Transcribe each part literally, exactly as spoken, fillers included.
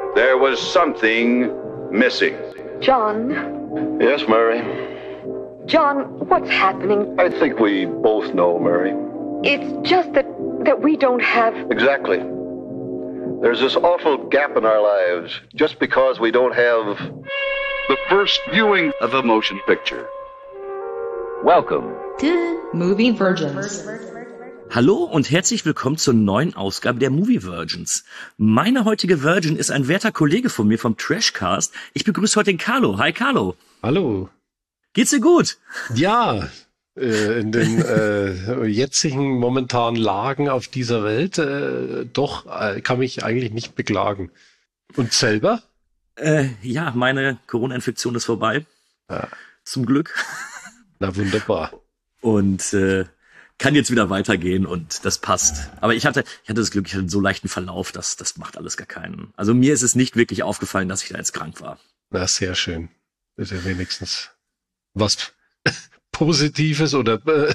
There was something missing. John? Yes, Mary? John, what's happening? I think we both know, Mary. It's just that, that we don't have... Exactly. There's this awful gap in our lives just because we don't have... The first viewing of a motion picture. Welcome to Movie Virgins. Hallo und herzlich willkommen zur neuen Ausgabe der Movie Virgins. Meine heutige Virgin ist ein werter Kollege von mir vom Trashcast. Ich begrüße heute den Carlo. Hi Carlo. Hallo. Geht's dir gut? Ja, äh, in den äh, jetzigen momentanen Lagen auf dieser Welt äh, doch äh, kann mich eigentlich nicht beklagen. Und selber? Äh, ja, meine Corona-Infektion ist vorbei. Ja. Zum Glück. Na wunderbar. Und äh, kann jetzt wieder weitergehen und das passt. Aber ich hatte, ich hatte das Glück, ich hatte einen so leichten Verlauf, dass das macht alles gar keinen. Also mir ist es nicht wirklich aufgefallen, dass ich da jetzt krank war. Na, sehr schön. Das ist ja wenigstens was Positives oder äh,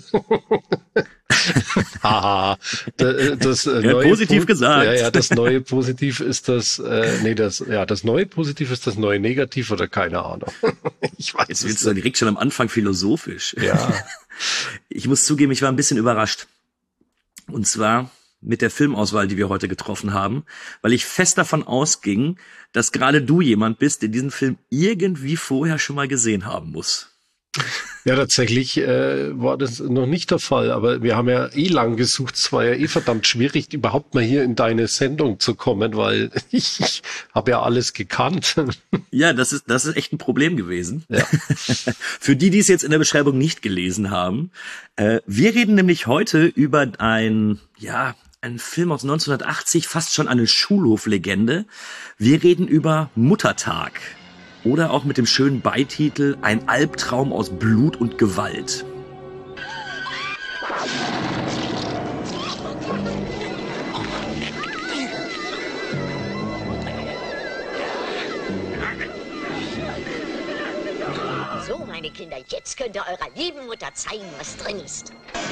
haha. das äh, ja, neue positiv po- gesagt. Ja, ja, das neue Positiv ist das, äh, nee, das, ja, das neue Positiv ist das neue Negativ oder keine Ahnung. Ich weiß Jetzt es wirst du direkt schon am Anfang philosophisch. Ja. Ich muss zugeben, ich war ein bisschen überrascht. Und zwar mit der Filmauswahl, die wir heute getroffen haben, weil ich fest davon ausging, dass gerade du jemand bist, der diesen Film irgendwie vorher schon mal gesehen haben muss. Ja, tatsächlich äh, war das noch nicht der Fall, aber wir haben ja eh lang gesucht. Es war ja eh verdammt schwierig, überhaupt mal hier in deine Sendung zu kommen, weil ich, ich habe ja alles gekannt. Ja, das ist das ist echt ein Problem gewesen. Ja. Für die, die es jetzt in der Beschreibung nicht gelesen haben, äh, wir reden nämlich heute über ein, ja, ein Film aus neunzehnhundertachtzig, fast schon eine Schulhoflegende. Wir reden über Muttertag. Oder auch mit dem schönen Beititel Ein Albtraum aus Blut und Gewalt. So, meine Kinder, jetzt könnt ihr eurer lieben Mutter zeigen, was drin ist.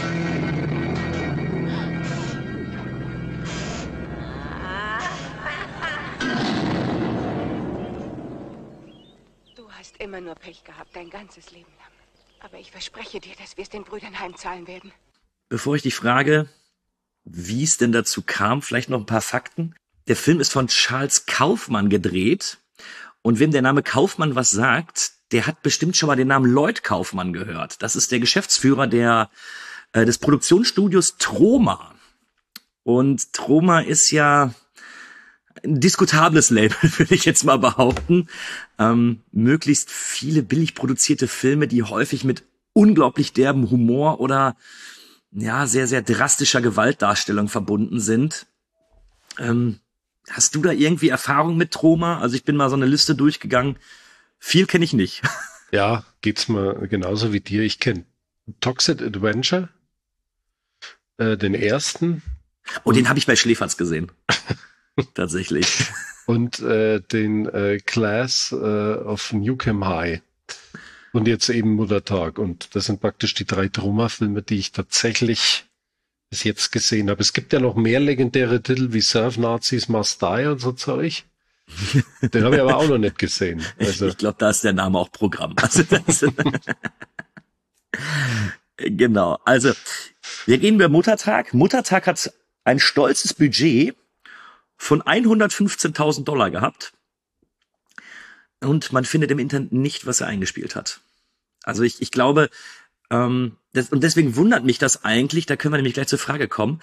Du hast immer nur Pech gehabt, dein ganzes Leben lang. Aber ich verspreche dir, dass wir es den Brüdern heimzahlen werden. Bevor ich dich frage, wie es denn dazu kam, vielleicht noch ein paar Fakten. Der Film ist von Charles Kaufman gedreht. Und wem der Name Kaufmann was sagt, der hat bestimmt schon mal den Namen Lloyd Kaufmann gehört. Das ist der Geschäftsführer der, äh, des Produktionsstudios Troma. Und Troma ist ja ein diskutables Label, würde ich jetzt mal behaupten. Ähm, möglichst viele billig produzierte Filme, die häufig mit unglaublich derben Humor oder ja sehr, sehr drastischer Gewaltdarstellung verbunden sind. Ähm, hast du da irgendwie Erfahrung mit Troma? Also ich bin mal so eine Liste durchgegangen. Viel kenne ich nicht. Ja, geht's mir genauso wie dir. Ich kenne Toxic Adventure, äh, den ersten. Oh, den habe ich bei Schläferz gesehen. Tatsächlich. Und äh, den äh, Class äh, of Newcomb High. Und jetzt eben Muttertag. Und das sind praktisch die drei Troma-Filme, die ich tatsächlich bis jetzt gesehen habe. Es gibt ja noch mehr legendäre Titel wie Surf Nazis Must Die und so Zeug. Den habe ich aber auch noch nicht gesehen. Also. Ich glaube, da ist der Name auch Programm. Also das genau. Also wir reden über Muttertag. Muttertag hat ein stolzes Budget von hundertfünfzehntausend Dollar gehabt. Und man findet im Internet nicht, was er eingespielt hat. Also ich, ich glaube, ähm, das, und deswegen wundert mich das eigentlich, da können wir nämlich gleich zur Frage kommen.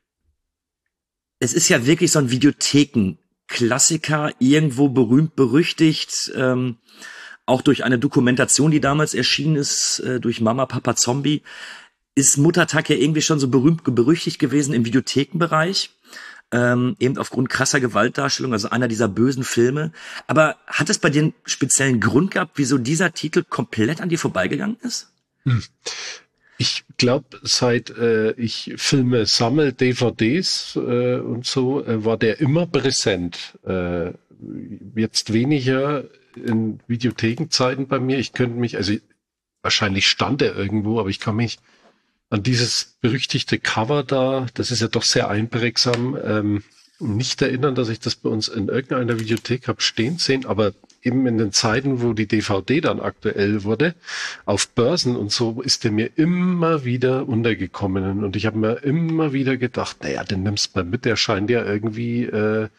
Es ist ja wirklich so ein Videotheken-Klassiker, irgendwo berühmt, berüchtigt, ähm, auch durch eine Dokumentation, die damals erschienen ist, äh, durch Mama, Papa, Zombie, ist Muttertag ja irgendwie schon so berühmt, berüchtigt gewesen im Videothekenbereich. Ähm, eben aufgrund krasser Gewaltdarstellung, also einer dieser bösen Filme. Aber hat es bei dir einen speziellen Grund gehabt, wieso dieser Titel komplett an dir vorbeigegangen ist? Hm. Ich glaube, seit äh, ich Filme sammle, D V Ds äh, und so, äh, war der immer präsent. Äh, jetzt weniger in Videothekenzeiten bei mir. Ich könnte mich, also wahrscheinlich stand er irgendwo, aber ich kann mich an dieses berüchtigte Cover da, das ist ja doch sehr einprägsam, ähm, nicht erinnern, dass ich das bei uns in irgendeiner Videothek habe stehen sehen, aber eben in den Zeiten, wo die D V D dann aktuell wurde, auf Börsen und so, ist der mir immer wieder untergekommen. Und ich habe mir immer wieder gedacht, naja, den nimmst du mal mit, der scheint ja irgendwie äh,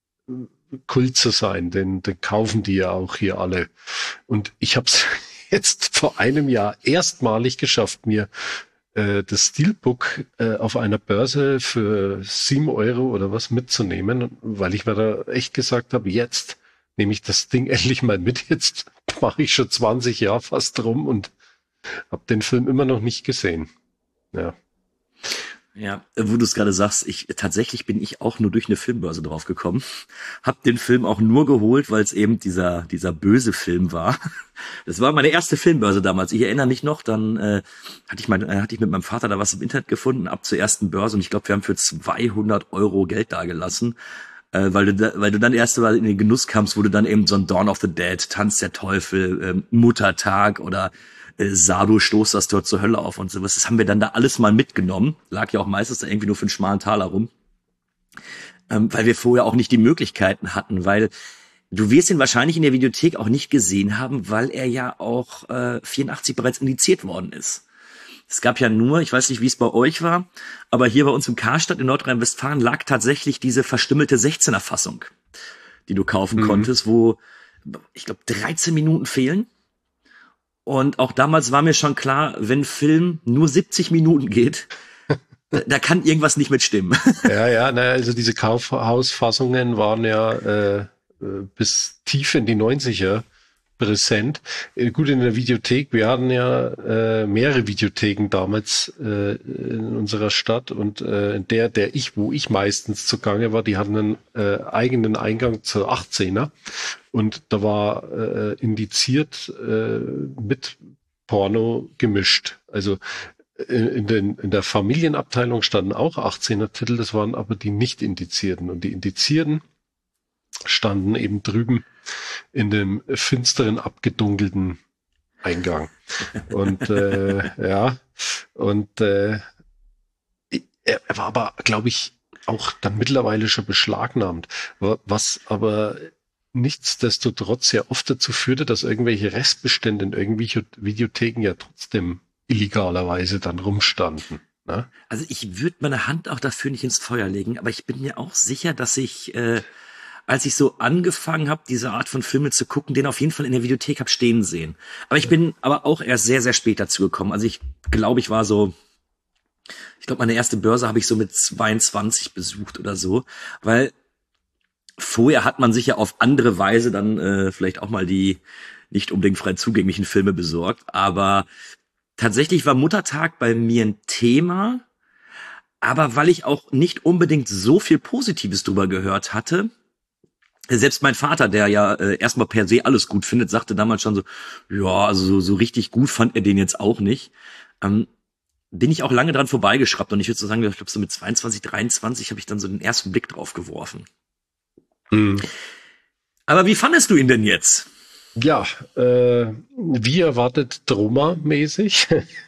Kult zu sein, den, den kaufen die ja auch hier alle. Und ich habe es jetzt vor einem Jahr erstmalig geschafft, mir äh, das Steelbook äh, auf einer Börse für sieben Euro oder was mitzunehmen, weil ich mir da echt gesagt habe, jetzt nehme ich das Ding endlich mal mit. Jetzt mache ich schon zwanzig Jahre fast rum und habe den Film immer noch nicht gesehen. Ja. Ja, wo du es gerade sagst, ich tatsächlich bin ich auch nur durch eine Filmbörse drauf gekommen. Hab den Film auch nur geholt, weil es eben dieser dieser böse Film war. Das war meine erste Filmbörse damals. Ich erinnere mich noch, dann äh, hatte ich mein, äh, hatte ich mit meinem Vater da was im Internet gefunden, ab zur ersten Börse, und ich glaube, wir haben für zweihundert Euro Geld dagelassen, äh, weil du da, weil du dann erst mal in den Genuss kamst, wo du dann eben so ein Dawn of the Dead, Tanz der Teufel, äh, Muttertag oder Sado stoßt das Tor zur Hölle auf und sowas. Das haben wir dann da alles mal mitgenommen. Lag ja auch meistens da irgendwie nur für einen schmalen Taler rum. Ähm, weil wir vorher auch nicht die Möglichkeiten hatten, weil du wirst ihn wahrscheinlich in der Videothek auch nicht gesehen haben, weil er ja auch äh, vierundachtzig bereits indiziert worden ist. Es gab ja nur, ich weiß nicht, wie es bei euch war, aber hier bei uns im Karstadt in Nordrhein-Westfalen lag tatsächlich diese verstümmelte sechzehner Fassung, die du kaufen mhm. konntest, wo, ich glaube, dreizehn Minuten fehlen. Und auch damals war mir schon klar, wenn Film nur siebzig Minuten geht, da, da kann irgendwas nicht mitstimmen. Ja, ja, na, also diese Kaufhausfassungen waren ja äh, bis tief in die neunziger präsent. Äh, gut, in der Videothek, wir hatten ja äh, mehrere Videotheken damals äh, in unserer Stadt, und äh, in der, der ich, wo ich meistens zugange war, die hatten einen äh, eigenen Eingang zur achtzehner. Und da war äh, indiziert äh, mit Porno gemischt. Also in, in, den, in der Familienabteilung standen auch achtzehner Titel, das waren aber die nicht indizierten. Und die Indizierten standen eben drüben in dem finsteren, abgedunkelten Eingang. Und äh, ja, und äh, er, er war aber, glaube ich, auch dann mittlerweile schon beschlagnahmt. Was aber nichtsdestotrotz ja oft dazu führte, dass irgendwelche Restbestände in irgendwelchen Videotheken ja trotzdem illegalerweise dann rumstanden. Ne? Also ich würde meine Hand auch dafür nicht ins Feuer legen, aber ich bin mir auch sicher, dass ich, äh, als ich so angefangen habe, diese Art von Filme zu gucken, den auf jeden Fall in der Videothek habe stehen sehen. Aber ich bin aber auch erst sehr, sehr spät dazu gekommen. Also ich glaube, ich war so, ich glaube, meine erste Börse habe ich so mit zweiundzwanzig besucht oder so, weil vorher hat man sich ja auf andere Weise dann äh, vielleicht auch mal die nicht unbedingt frei zugänglichen Filme besorgt. Aber tatsächlich war Muttertag bei mir ein Thema. Aber weil ich auch nicht unbedingt so viel Positives drüber gehört hatte, selbst mein Vater, der ja äh, erstmal per se alles gut findet, sagte damals schon so, ja, also so, so richtig gut fand er den jetzt auch nicht. Ähm, bin ich auch lange dran vorbeigeschraubt. Und ich würde so sagen, ich glaube so mit zweiundzwanzig, dreiundzwanzig habe ich dann so den ersten Blick drauf geworfen. Hm. Aber wie fandest du ihn denn jetzt? Ja, äh, wie erwartet Troma-mäßig.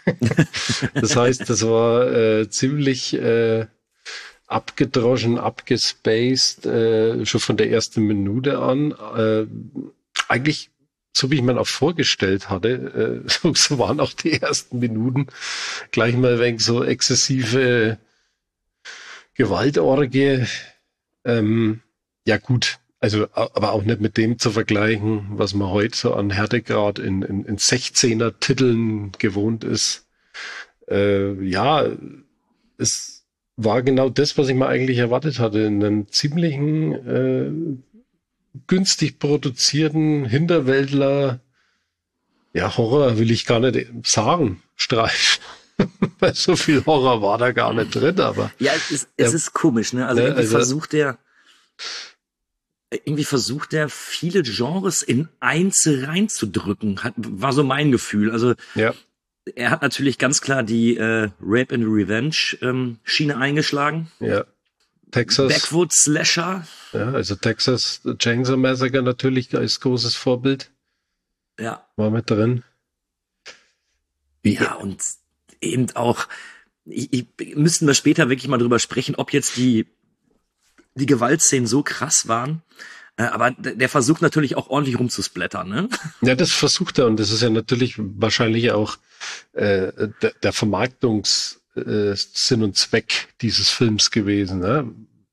Das heißt, das war äh, ziemlich äh, abgedroschen, abgespaced, äh, schon von der ersten Minute an. Äh, eigentlich, so wie ich mir auch vorgestellt hatte, äh, so, so waren auch die ersten Minuten gleich mal wegen so exzessive Gewaltorgie. Ähm, Ja gut, also aber auch nicht mit dem zu vergleichen, was man heute so an Härtegrad in, in, in sechzehner Titeln gewohnt ist. Äh, ja, es war genau das, was ich mir eigentlich erwartet hatte. In einem ziemlichen, äh, günstig produzierten Hinterwäldler, ja, Horror will ich gar nicht sagen, Streif. Weil so viel Horror war da gar nicht drin, aber. Ja, es ist, es ja, ist komisch, ne? Also ne, irgendwie also, versucht der, irgendwie versucht der viele Genres in eins reinzudrücken, hat, war so mein Gefühl. Also, ja. Er hat natürlich ganz klar die äh, Rape and Revenge ähm, Schiene eingeschlagen. Ja. Texas. Backwoods Slasher. Ja, also Texas Chainsaw Massacre natürlich als großes Vorbild. Ja. War mit drin. Ja, und eben auch, ich, ich, müssten wir später wirklich mal drüber sprechen, ob jetzt die die Gewaltszenen so krass waren. Äh, aber d- der versucht natürlich auch ordentlich rumzusplättern, ne? Ja, das versucht er und das ist ja natürlich wahrscheinlich auch äh, der, der Vermarktungssinn äh, und Zweck dieses Films gewesen. Ne?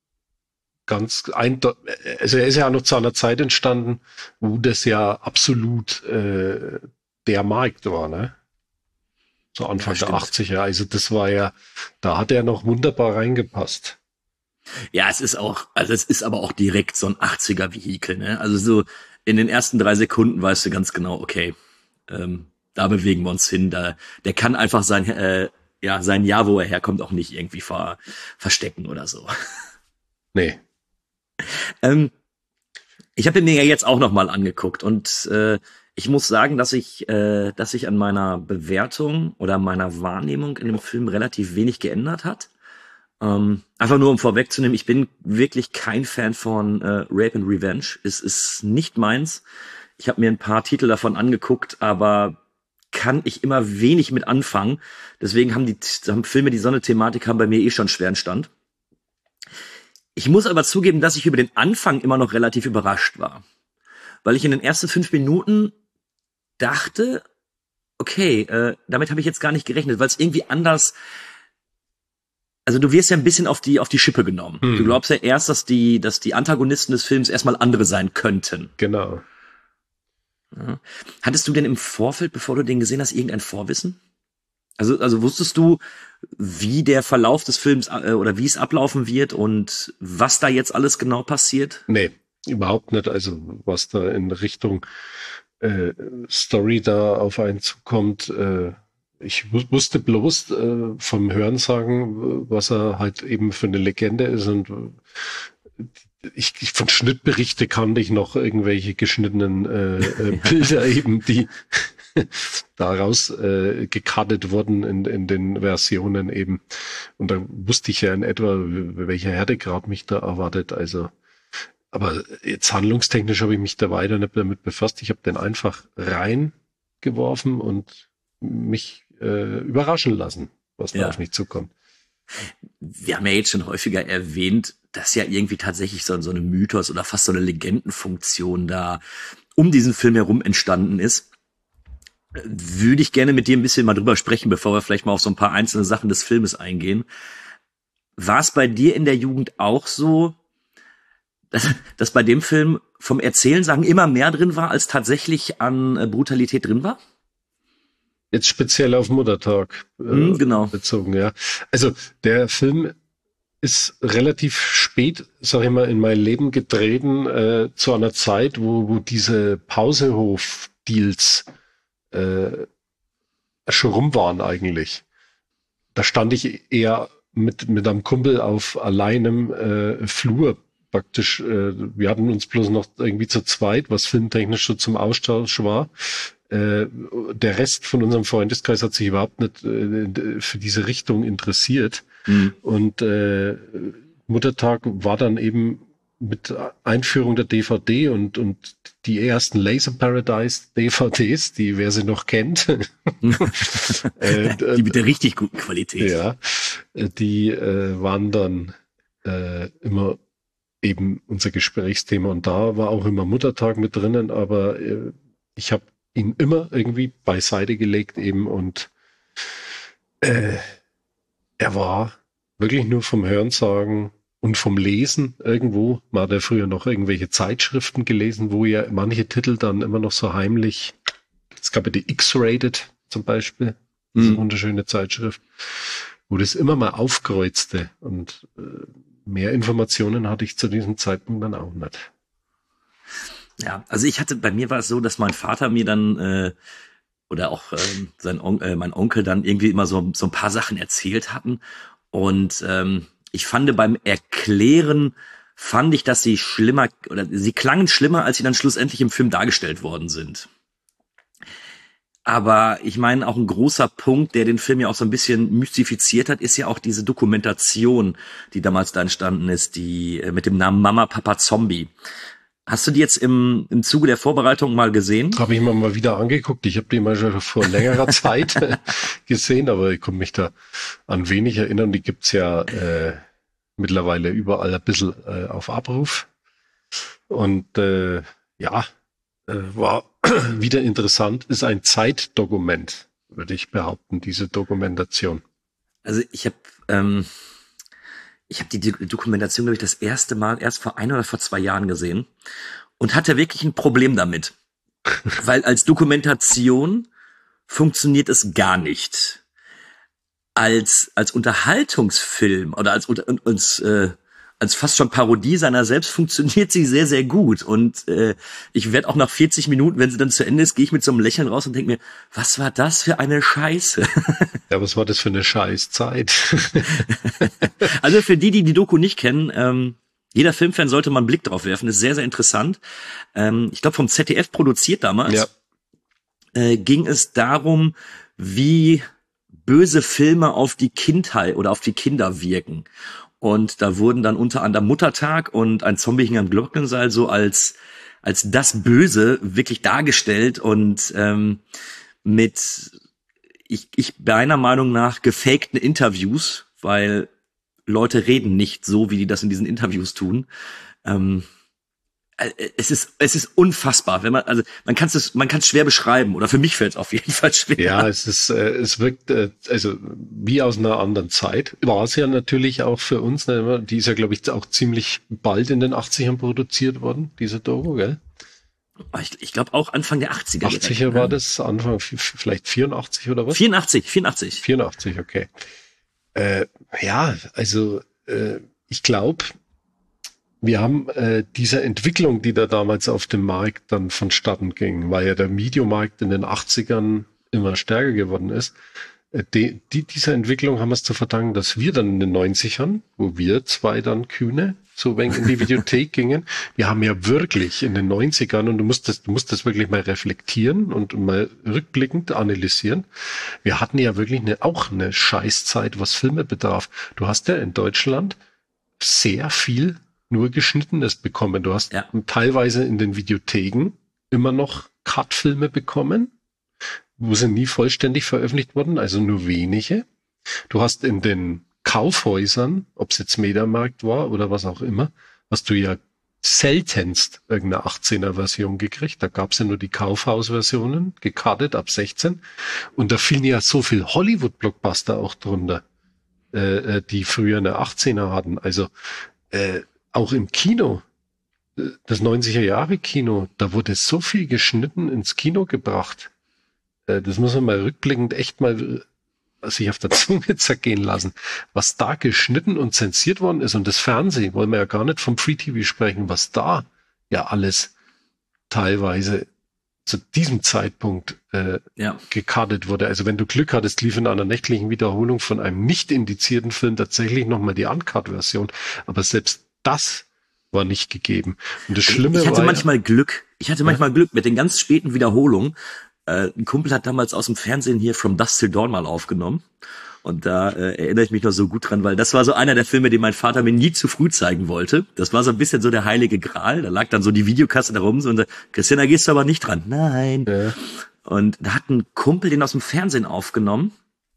Ganz eindeutig, also er ist ja auch noch zu einer Zeit entstanden, wo das ja absolut äh, der Markt war, ne? So Anfang Ja, der achtziger. Also das war ja, da hat er noch wunderbar reingepasst. Ja, es ist auch, also es ist aber auch direkt so ein achtziger-Vehikel, ne? Also so in den ersten drei Sekunden weißt du ganz genau, okay, ähm, da bewegen wir uns hin. Da, der kann einfach sein, äh, ja, sein Jahr, wo er herkommt, auch nicht irgendwie ver, verstecken oder so. Nee. Ähm, ich habe mir ja jetzt auch noch mal angeguckt und äh, ich muss sagen, dass ich, äh, dass sich an meiner Bewertung oder meiner Wahrnehmung in dem Film relativ wenig geändert hat. Ähm, einfach nur um vorwegzunehmen, ich bin wirklich kein Fan von äh, Rape and Revenge. Es ist nicht meins. Ich habe mir ein paar Titel davon angeguckt, aber kann ich immer wenig mit anfangen. Deswegen haben die haben Filme, die so eine Thematik haben, bei mir eh schon schweren Stand. Ich muss aber zugeben, dass ich über den Anfang immer noch relativ überrascht war. Weil ich in den ersten fünf Minuten dachte, okay, äh, damit habe ich jetzt gar nicht gerechnet, weil es irgendwie anders. Also du wirst ja ein bisschen auf die auf die Schippe genommen. Hm. Du glaubst ja erst, dass die dass die Antagonisten des Films erstmal andere sein könnten. Genau. Ja. Hattest du denn im Vorfeld, bevor du den gesehen hast, irgendein Vorwissen? Also also wusstest du, wie der Verlauf des Films äh, oder wie es ablaufen wird und was da jetzt alles genau passiert? Nee, überhaupt nicht. Also was da in Richtung äh, Story da auf einen zukommt, äh, ich wusste bloß äh, vom Hörensagen, was er halt eben für eine Legende ist und ich, ich von Schnittberichte kannte ich noch irgendwelche geschnittenen äh, äh, Bilder eben, die daraus äh, gecuttet wurden in, in den Versionen eben. Und da wusste ich ja in etwa, welcher Härtegrad mich da erwartet. Also, aber jetzt handlungstechnisch habe ich mich da weiter nicht damit befasst. Ich habe den einfach reingeworfen und mich äh, überraschen lassen, was da Ja. auf mich zukommt. Wir haben ja jetzt schon häufiger erwähnt, dass ja irgendwie tatsächlich so, so eine Mythos oder fast so eine Legendenfunktion da um diesen Film herum entstanden ist. Würde ich gerne mit dir ein bisschen mal drüber sprechen, bevor wir vielleicht mal auf so ein paar einzelne Sachen des Filmes eingehen. War es bei dir in der Jugend auch so, dass, dass bei dem Film vom Erzählen sagen immer mehr drin war, als tatsächlich an äh, Brutalität drin war? Jetzt speziell auf Muttertag äh, Hm, genau. bezogen, ja. Also der Film ist relativ spät, sag ich mal, in mein Leben getreten, äh, zu einer Zeit, wo, wo diese Pausehof-Deals äh, schon rum waren eigentlich. Da stand ich eher mit, mit einem Kumpel auf alleinem äh, Flur praktisch. Äh, wir hatten uns bloß noch irgendwie zu zweit, was filmtechnisch schon zum Austausch war. Äh, der Rest von unserem Freundeskreis hat sich überhaupt nicht äh, für diese Richtung interessiert. Mhm. Und äh, Muttertag war dann eben mit Einführung der D V D und und die ersten Laser Paradise D V Ds, die wer sie noch kennt, äh, Die mit der richtig guten Qualität. ja, die äh, waren dann äh, immer eben unser Gesprächsthema und da war auch immer Muttertag mit drinnen, aber äh, ich habe ihn immer irgendwie beiseite gelegt eben und äh, er war wirklich nur vom Hörensagen und vom Lesen irgendwo. Man hat ja früher noch irgendwelche Zeitschriften gelesen, wo ja manche Titel dann immer noch so heimlich, es gab ja die X-Rated zum Beispiel, diese Mhm. wunderschöne Zeitschrift, wo das immer mal aufkreuzte und äh, mehr Informationen hatte ich zu diesem Zeitpunkt dann auch nicht. Ja, also ich hatte, bei mir war es so, dass mein Vater mir dann äh, oder auch ähm, sein On äh, mein Onkel dann irgendwie immer so so ein paar Sachen erzählt hatten und ähm, ich fand beim Erklären fand ich, dass sie schlimmer oder sie klangen schlimmer, als sie dann schlussendlich im Film dargestellt worden sind. Aber ich meine, auch ein großer Punkt, der den Film ja auch so ein bisschen mystifiziert hat, ist ja auch diese Dokumentation, die damals da entstanden ist, die äh, mit dem Namen Mama, Papa, Zombie. Hast du die jetzt im, im Zuge der Vorbereitung mal gesehen? Habe ich mir mal wieder angeguckt. Ich habe die mal schon vor längerer Zeit gesehen, aber ich konnte mich da an wenig erinnern. Die gibt's ja äh, mittlerweile überall ein bisschen äh, auf Abruf. Und äh, ja, äh, war wieder interessant, ist ein Zeitdokument, würde ich behaupten, diese Dokumentation. Also ich habe ähm, ich habe die Dokumentation, glaube ich, das erste Mal erst vor ein oder vor zwei Jahren gesehen und hatte wirklich ein Problem damit. Weil als Dokumentation funktioniert es gar nicht. Als als Unterhaltungsfilm oder als als äh, als fast schon Parodie seiner selbst funktioniert sie sehr, sehr gut. Und äh, ich werde auch nach vierzig Minuten, wenn sie dann zu Ende ist, gehe ich mit so einem Lächeln raus und denke mir, was war das für eine Scheiße? Ja, was war das für eine Scheißzeit? Also für die, die die Doku nicht kennen, ähm, jeder Filmfan sollte mal einen Blick drauf werfen. Das ist sehr, sehr interessant. Ähm, ich glaube, vom Z D F produziert damals, ja. äh, ging es darum, wie böse Filme auf die Kindheit oder auf die Kinder wirken. Und da wurden dann unter anderem Muttertag und ein Zombie hing am Glockenseil so als als das Böse wirklich dargestellt und ähm, mit ich ich meiner Meinung nach gefakten Interviews, weil Leute reden nicht so, wie die das in diesen Interviews tun. Ähm, es ist es ist unfassbar, wenn man also man kann es man kann es schwer beschreiben oder für mich fällt es auf jeden Fall schwer. Ja, es ist äh, es wirkt äh, also wie aus einer anderen Zeit. War es ja natürlich auch für uns, ne, die ist ja glaube ich auch ziemlich bald in den achtzigern produziert worden, diese Doku, gell? Ich, ich glaube auch Anfang der achtziger. achtziger direkt, war ne? Das, Anfang vielleicht vierundachtzig oder was? vierundachtzig, vierundachtzig. vierundachtzig, okay. Äh, ja, also äh, ich glaube, wir haben äh, diese Entwicklung, die da damals auf dem Markt dann vonstatten ging, weil ja der Videomarkt in den achtzigern immer stärker geworden ist. Äh, die, die, dieser Entwicklung haben wir es zu verdanken, dass wir dann in den neunzigern, wo wir zwei dann Kühne so wenig in die Videothek gingen, wir haben ja wirklich in den neunzigern, und du musst das, du musst das wirklich mal reflektieren und mal rückblickend analysieren, wir hatten ja wirklich eine, auch eine Scheißzeit, was Filme betraf. Du hast ja in Deutschland sehr viel nur Geschnittenes bekommen. Du hast ja teilweise in den Videotheken immer noch Cut-Filme bekommen, wo sie nie vollständig veröffentlicht wurden, also nur wenige. Du hast in den Kaufhäusern, ob es jetzt Mediamarkt war oder was auch immer, hast du ja seltenst irgendeine achtzehner-Version gekriegt. Da gab es ja nur die Kaufhaus-Versionen, gekartet ab sechzehn. Und da fielen ja so viel Hollywood-Blockbuster auch drunter, äh, die früher eine achtzehner hatten. Also äh, auch im Kino, das neunziger-Jahre-Kino, da wurde so viel geschnitten ins Kino gebracht. Das muss man mal rückblickend echt mal sich auf der Zunge zergehen lassen, was da geschnitten und zensiert worden ist. Und das Fernsehen, wollen wir ja gar nicht vom Free-T V sprechen, was da ja alles teilweise zu diesem Zeitpunkt äh, ja. gekartet wurde. Also wenn du Glück hattest, lief in einer nächtlichen Wiederholung von einem nicht indizierten Film tatsächlich nochmal die Uncut-Version. Aber selbst das war nicht gegeben. Und das Schlimme ich hatte war manchmal ja, Glück. Ich hatte manchmal ja. Glück mit den ganz späten Wiederholungen. Äh, ein Kumpel hat damals aus dem Fernsehen hier From Dusk Till Dawn mal aufgenommen. Und da äh, erinnere ich mich noch so gut dran, weil das war so einer der Filme, den mein Vater mir nie zu früh zeigen wollte. Das war so ein bisschen so der heilige Gral. Da lag dann so die Videokasse da rum so, und so, Christian, da gehst du aber nicht dran. Nein. Ja. Und da hat ein Kumpel den aus dem Fernsehen aufgenommen.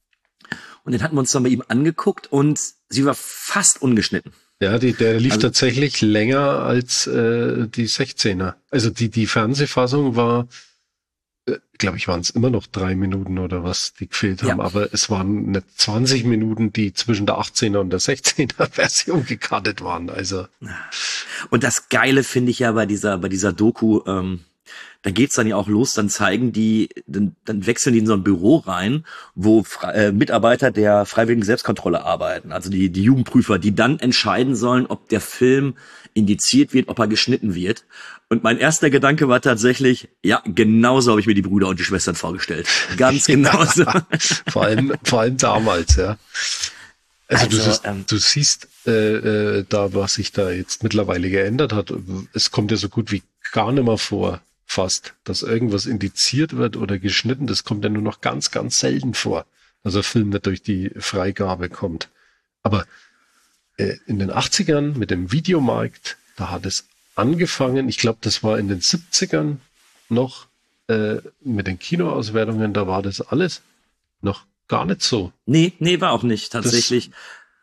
Und den hatten wir uns dann bei ihm angeguckt und sie war fast ungeschnitten. Ja, die, der lief also, tatsächlich länger als äh, die sechzehner. Also die die Fernsehfassung war, äh, glaube ich, waren es immer noch drei Minuten oder was, die gefehlt haben. Ja. Aber es waren nicht zwanzig Minuten, die zwischen der achtzehner und der sechzehner Version gekartet waren. Also und das Geile finde ich ja bei dieser bei dieser Doku, ähm, da geht's dann ja auch los, dann zeigen die, dann, dann wechseln die in so ein Büro rein, wo äh, Mitarbeiter der freiwilligen Selbstkontrolle arbeiten, also die, die Jugendprüfer, die dann entscheiden sollen, ob der Film indiziert wird, ob er geschnitten wird. Und mein erster Gedanke war tatsächlich, ja, genauso habe ich mir die Brüder und die Schwestern vorgestellt. Ganz genauso. Ja, vor allem, vor allem damals, ja. Also, also du, siehst, ähm, du siehst äh, äh, da, was sich da jetzt mittlerweile geändert hat. Es kommt ja so gut wie gar nicht mehr vor, fast, dass irgendwas indiziert wird oder geschnitten. Das kommt ja nur noch ganz, ganz selten vor, dass ein Film nicht durch die Freigabe kommt. Aber äh, in den achtzigern mit dem Videomarkt, da hat es angefangen. Ich glaube, das war in den siebzigern noch äh, mit den Kinoauswertungen. Da war das alles noch gar nicht so. Nee, nee, war auch nicht, tatsächlich.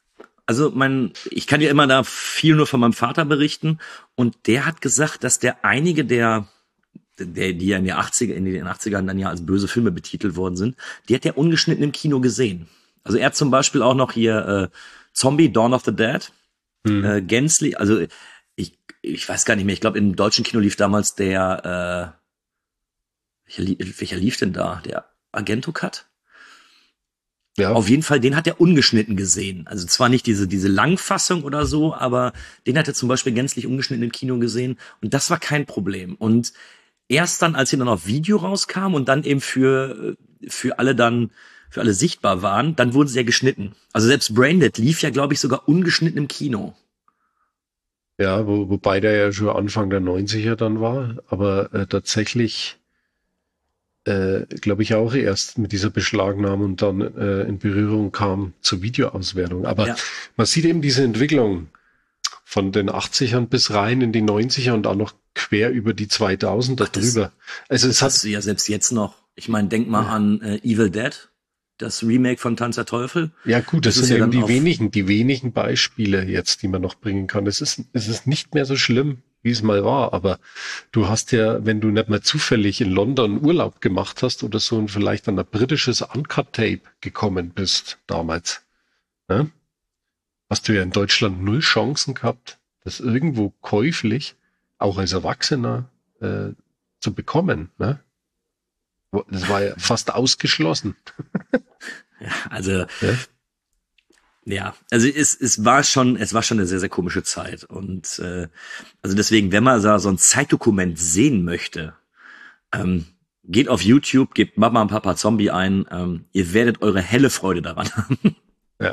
Also mein, ich kann ja immer da viel nur von meinem Vater berichten und der hat gesagt, dass der einige der, der die ja in den achtziger, in den achtzigern dann ja als böse Filme betitelt worden sind, die hat er ungeschnitten im Kino gesehen. Also er hat zum Beispiel auch noch hier äh, Zombie, Dawn of the Dead, mhm. äh, gänzlich, also ich, ich weiß gar nicht mehr, ich glaube im deutschen Kino lief damals der, äh, welcher, welcher lief denn da? Der Argento-Cut? Ja. Auf jeden Fall, den hat er ungeschnitten gesehen. Also zwar nicht diese diese Langfassung oder so, aber den hat er zum Beispiel gänzlich ungeschnitten im Kino gesehen. Und das war kein Problem. Und erst dann, als sie dann auf Video rauskam und dann eben für für alle dann für alle sichtbar waren, dann wurden sie ja geschnitten. Also selbst Braindead lief ja, glaube ich, sogar ungeschnitten im Kino. Ja, wo, wobei der ja schon Anfang der neunziger dann war. Aber äh, tatsächlich Äh, glaube ich auch erst mit dieser Beschlagnahme und dann äh, in Berührung kam zur Videoauswertung. Aber ja. Man sieht eben diese Entwicklung von den achtzigern bis rein in die neunziger und auch noch quer über die zweitausender Ach, drüber. Das, also es das hast du ja selbst jetzt noch. Ich meine, denk mal ja. an äh, Evil Dead, das Remake von Tanz der Teufel. Ja gut, das, das sind ja eben die wenigen, die wenigen Beispiele jetzt, die man noch bringen kann. Es ist, es ist nicht mehr so schlimm, wie es mal war, aber du hast ja, wenn du nicht mal zufällig in London Urlaub gemacht hast oder so und vielleicht an ein britisches Uncut-Tape gekommen bist damals, ne? Hast du ja in Deutschland null Chancen gehabt, das irgendwo käuflich, auch als Erwachsener, äh, zu bekommen, ne? Das war ja fast ausgeschlossen. Ja, also ja? Ja, also es, es war schon, es war schon eine sehr, sehr komische Zeit. Und äh, also deswegen, wenn man da so ein Zeitdokument sehen möchte, ähm, geht auf YouTube, gebt Mama und Papa Zombie ein, ähm, ihr werdet eure helle Freude daran haben. Ja.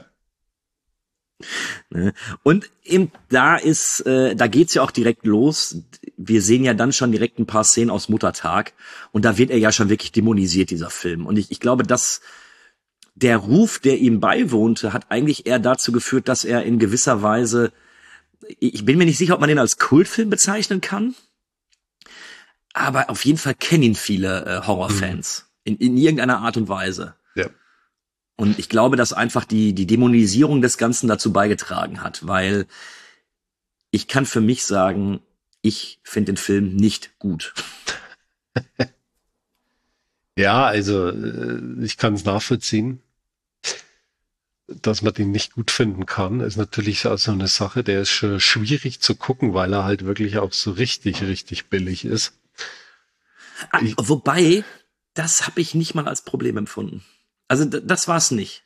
Ne? Und eben da ist, äh, da geht's ja auch direkt los. Wir sehen ja dann schon direkt ein paar Szenen aus Muttertag und da wird er ja schon wirklich dämonisiert, dieser Film. Und ich, ich glaube, dass der Ruf, der ihm beiwohnte, hat eigentlich eher dazu geführt, dass er in gewisser Weise, ich bin mir nicht sicher, ob man den als Kultfilm bezeichnen kann, aber auf jeden Fall kennen ihn viele äh, Horrorfans mhm. in, in irgendeiner Art und Weise. Ja. Und ich glaube, dass einfach die, die Dämonisierung des Ganzen dazu beigetragen hat, weil ich kann für mich sagen, ich finde den Film nicht gut. Ja, also ich kann es nachvollziehen. Dass man den nicht gut finden kann, ist natürlich auch so eine Sache, der ist schon schwierig zu gucken, weil er halt wirklich auch so richtig, richtig billig ist. Ah, ich, wobei, das habe ich nicht mal als Problem empfunden. Also das war es nicht.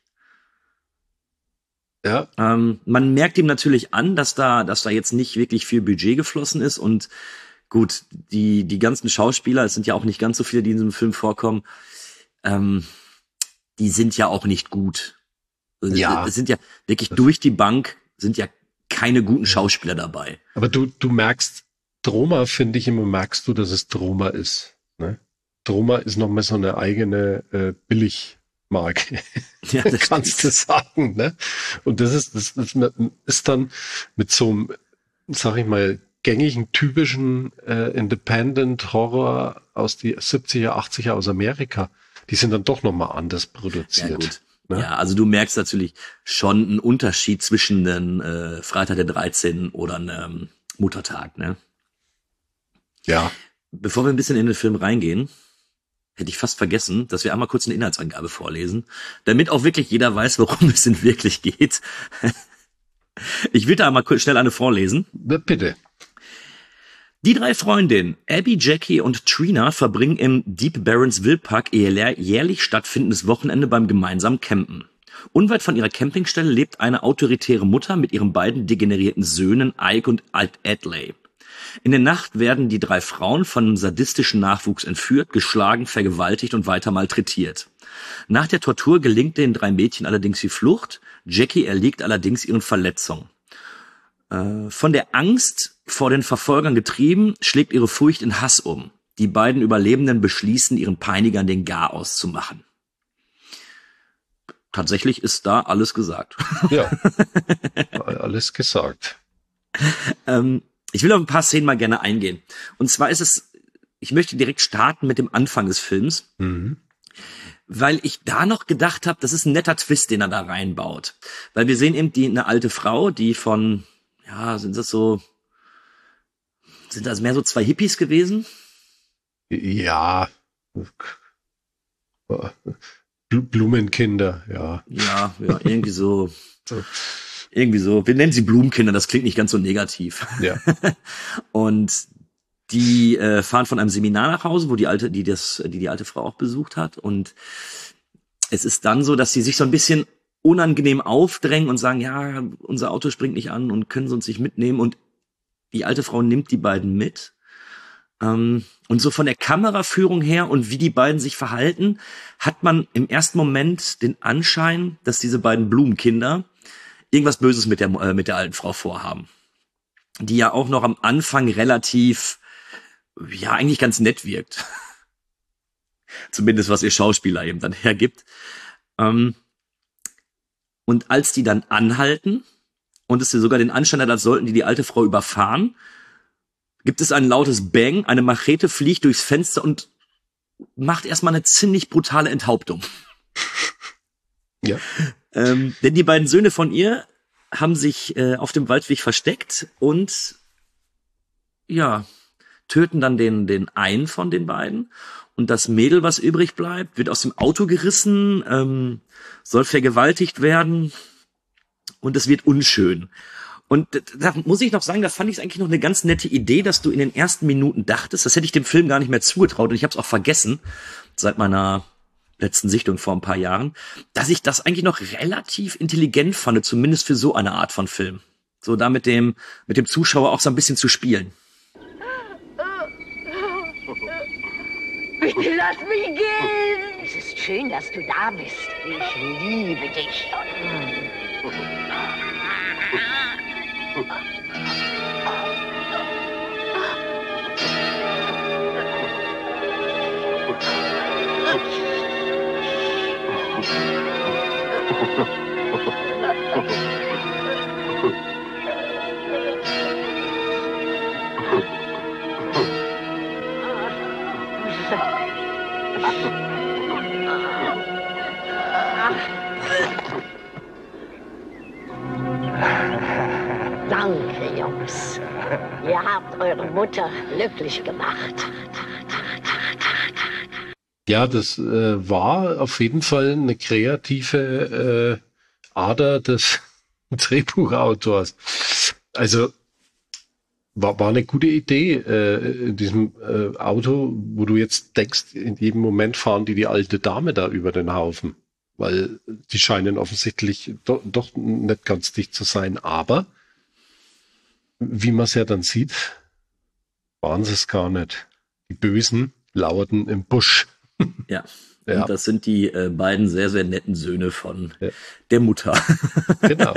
Ja. Ähm, man merkt ihm natürlich an, dass da, dass da jetzt nicht wirklich viel Budget geflossen ist und gut, die die ganzen Schauspieler, es sind ja auch nicht ganz so viele, die in diesem Film vorkommen, ähm, die sind ja auch nicht gut. Ja. Es sind ja wirklich durch die Bank sind ja keine guten Schauspieler dabei. Aber du, du merkst, Troma, finde ich immer, merkst du, dass es Troma ist. Ne? Troma ist nochmal so eine eigene äh, Billigmarke. Ja, das kannst du sagen. Ne? Und das ist, das, das ist dann mit so einem, sag ich mal, gängigen, typischen äh, Independent Horror aus die siebziger, achtziger aus Amerika. Die sind dann doch nochmal anders produziert. Ja, gut. Ja, also du merkst natürlich schon einen Unterschied zwischen einem äh, Freitag der dreizehnten oder einem Muttertag, ne? Ja. Bevor wir ein bisschen in den Film reingehen, hätte ich fast vergessen, dass wir einmal kurz eine Inhaltsangabe vorlesen, damit auch wirklich jeder weiß, worum es denn wirklich geht. Ich will da einmal kurz schnell eine vorlesen. Bitte. Die drei Freundinnen, Abby, Jackie und Trina, verbringen im Deep Barrens Wildpark ihr jährlich stattfindendes Wochenende beim gemeinsamen Campen. Unweit von ihrer Campingstelle lebt eine autoritäre Mutter mit ihren beiden degenerierten Söhnen Ike und Adley. In der Nacht werden die drei Frauen von einem sadistischen Nachwuchs entführt, geschlagen, vergewaltigt und weiter malträtiert. Nach der Tortur gelingt den drei Mädchen allerdings die Flucht. Jackie erliegt allerdings ihren Verletzungen. Von der Angst vor den Verfolgern getrieben, schlägt ihre Furcht in Hass um. Die beiden Überlebenden beschließen, ihren Peinigern den Garaus zu machen. Tatsächlich ist da alles gesagt. Ja, alles gesagt. ähm, ich will auf ein paar Szenen mal gerne eingehen. Und zwar ist es, ich möchte direkt starten mit dem Anfang des Films. Mhm. weil ich da noch gedacht habe, das ist ein netter Twist, den er da reinbaut. Weil wir sehen eben die eine alte Frau, die von, ja, sind das so, sind das mehr so zwei Hippies gewesen? Ja. Blumenkinder, ja. Ja, ja, irgendwie so. so. Irgendwie so. Wir nennen sie Blumenkinder, das klingt nicht ganz so negativ. Ja. Und die äh, fahren von einem Seminar nach Hause, wo die alte, die das, die die alte Frau auch besucht hat. Und es ist dann so, dass sie sich so ein bisschen unangenehm aufdrängen und sagen, ja, unser Auto springt nicht an und können sie uns nicht mitnehmen. Und die alte Frau nimmt die beiden mit. Ähm, und so von der Kameraführung her und wie die beiden sich verhalten, hat man im ersten Moment den Anschein, dass diese beiden Blumenkinder irgendwas Böses mit der, äh, mit der alten Frau vorhaben. Die ja auch noch am Anfang relativ, ja, eigentlich ganz nett wirkt. Zumindest was ihr Schauspieler eben dann hergibt. Ähm, und als die dann anhalten und es sogar den Anschein hat, als sollten die die alte Frau überfahren, gibt es ein lautes Bang, eine Machete fliegt durchs Fenster und macht erstmal eine ziemlich brutale Enthauptung. Ja. Ähm, denn die beiden Söhne von ihr haben sich äh, auf dem Waldweg versteckt und ja, töten dann den, den einen von den beiden. Und das Mädel, was übrig bleibt, wird aus dem Auto gerissen, ähm, soll vergewaltigt werden und es wird unschön. Und da muss ich noch sagen, da fand ich es eigentlich noch eine ganz nette Idee, dass du in den ersten Minuten dachtest, das hätte ich dem Film gar nicht mehr zugetraut und ich habe es auch vergessen, seit meiner letzten Sichtung vor ein paar Jahren, dass ich das eigentlich noch relativ intelligent fand, zumindest für so eine Art von Film. So da mit dem, mit dem Zuschauer auch so ein bisschen zu spielen. Bitte lass mich gehen! Es ist schön, dass du da bist. Ich liebe dich. Danke, Jungs. Ihr habt eure Mutter glücklich gemacht. Ja, das äh, war auf jeden Fall eine kreative äh, Ader des Drehbuchautors. Also war, war eine gute Idee äh, in diesem äh, Auto, wo du jetzt denkst, in jedem Moment fahren die die alte Dame da über den Haufen. Weil die scheinen offensichtlich do, doch nicht ganz dicht zu sein. Aber wie man es ja dann sieht, waren sie es gar nicht. Die Bösen lauerten im Busch. Ja, ja. Und das sind die äh, beiden sehr, sehr netten Söhne von ja. der Mutter. Genau.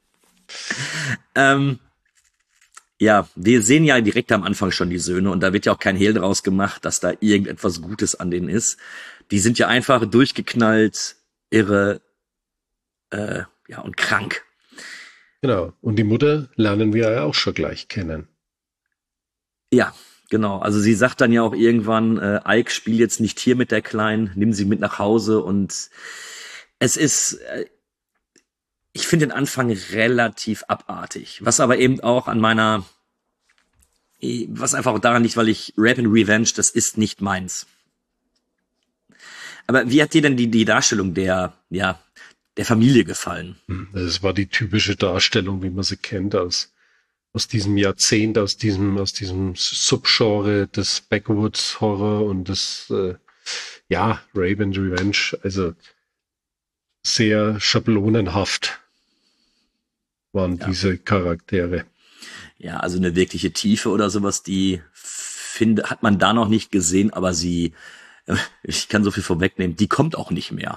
ähm, ja, wir sehen ja direkt am Anfang schon die Söhne und da wird ja auch kein Hehl draus gemacht, dass da irgendetwas Gutes an denen ist. Die sind ja einfach durchgeknallt, irre äh, ja, und krank. Genau. Und die Mutter lernen wir ja auch schon gleich kennen. Ja, genau. Also sie sagt dann ja auch irgendwann, äh, Ike, spiel jetzt nicht hier mit der Kleinen, nimm sie mit nach Hause. Und es ist, äh, ich finde den Anfang relativ abartig. Was aber eben auch an meiner, was einfach auch daran liegt, weil ich Rape and Revenge, das ist nicht meins. Aber wie hat dir denn die, die Darstellung der, ja, der Familie gefallen? Das war die typische Darstellung, wie man sie kennt aus, aus diesem Jahrzehnt, aus diesem, aus diesem Subgenre des Backwoods Horror und des, äh, ja, Rape and Revenge. Also sehr schablonenhaft waren ja. diese Charaktere. Ja, also eine wirkliche Tiefe oder sowas, die finde, hat man da noch nicht gesehen, aber sie, ich kann so viel vorwegnehmen, die kommt auch nicht mehr.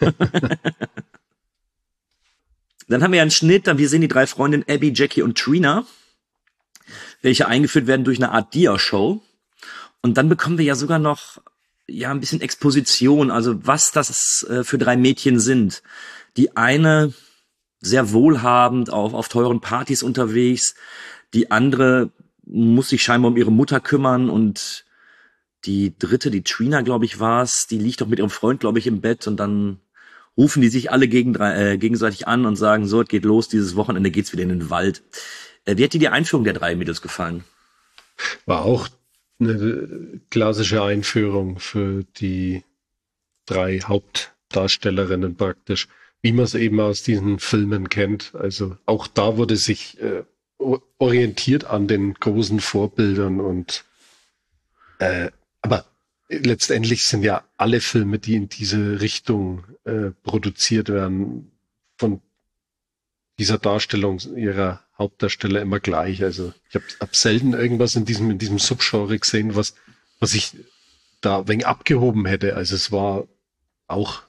Dann haben wir einen Schnitt, dann wir sehen die drei Freundinnen Abby, Jackie und Trina, welche eingeführt werden durch eine Art Dia-Show. Und dann bekommen wir ja sogar noch ja ein bisschen Exposition, also was das äh, für drei Mädchen sind. Die eine sehr wohlhabend auf, auf teuren Partys unterwegs, die andere muss sich scheinbar um ihre Mutter kümmern und die dritte, die Trina, glaube ich, war's, die liegt doch mit ihrem Freund, glaube ich, im Bett und dann rufen die sich alle gegen, äh, gegenseitig an und sagen, so, es geht los, dieses Wochenende geht's wieder in den Wald. Äh, wie hat dir die Einführung der drei Mädels gefallen? War auch eine klassische Einführung für die drei Hauptdarstellerinnen praktisch, wie man es eben aus diesen Filmen kennt. Also auch da wurde sich äh, orientiert an den großen Vorbildern und äh, aber letztendlich sind ja alle Filme, die in diese Richtung äh, produziert werden, von dieser Darstellung ihrer Hauptdarsteller immer gleich. Also ich habe hab selten irgendwas in diesem in diesem Subgenre gesehen, was was ich da ein wenig abgehoben hätte. Also es war auch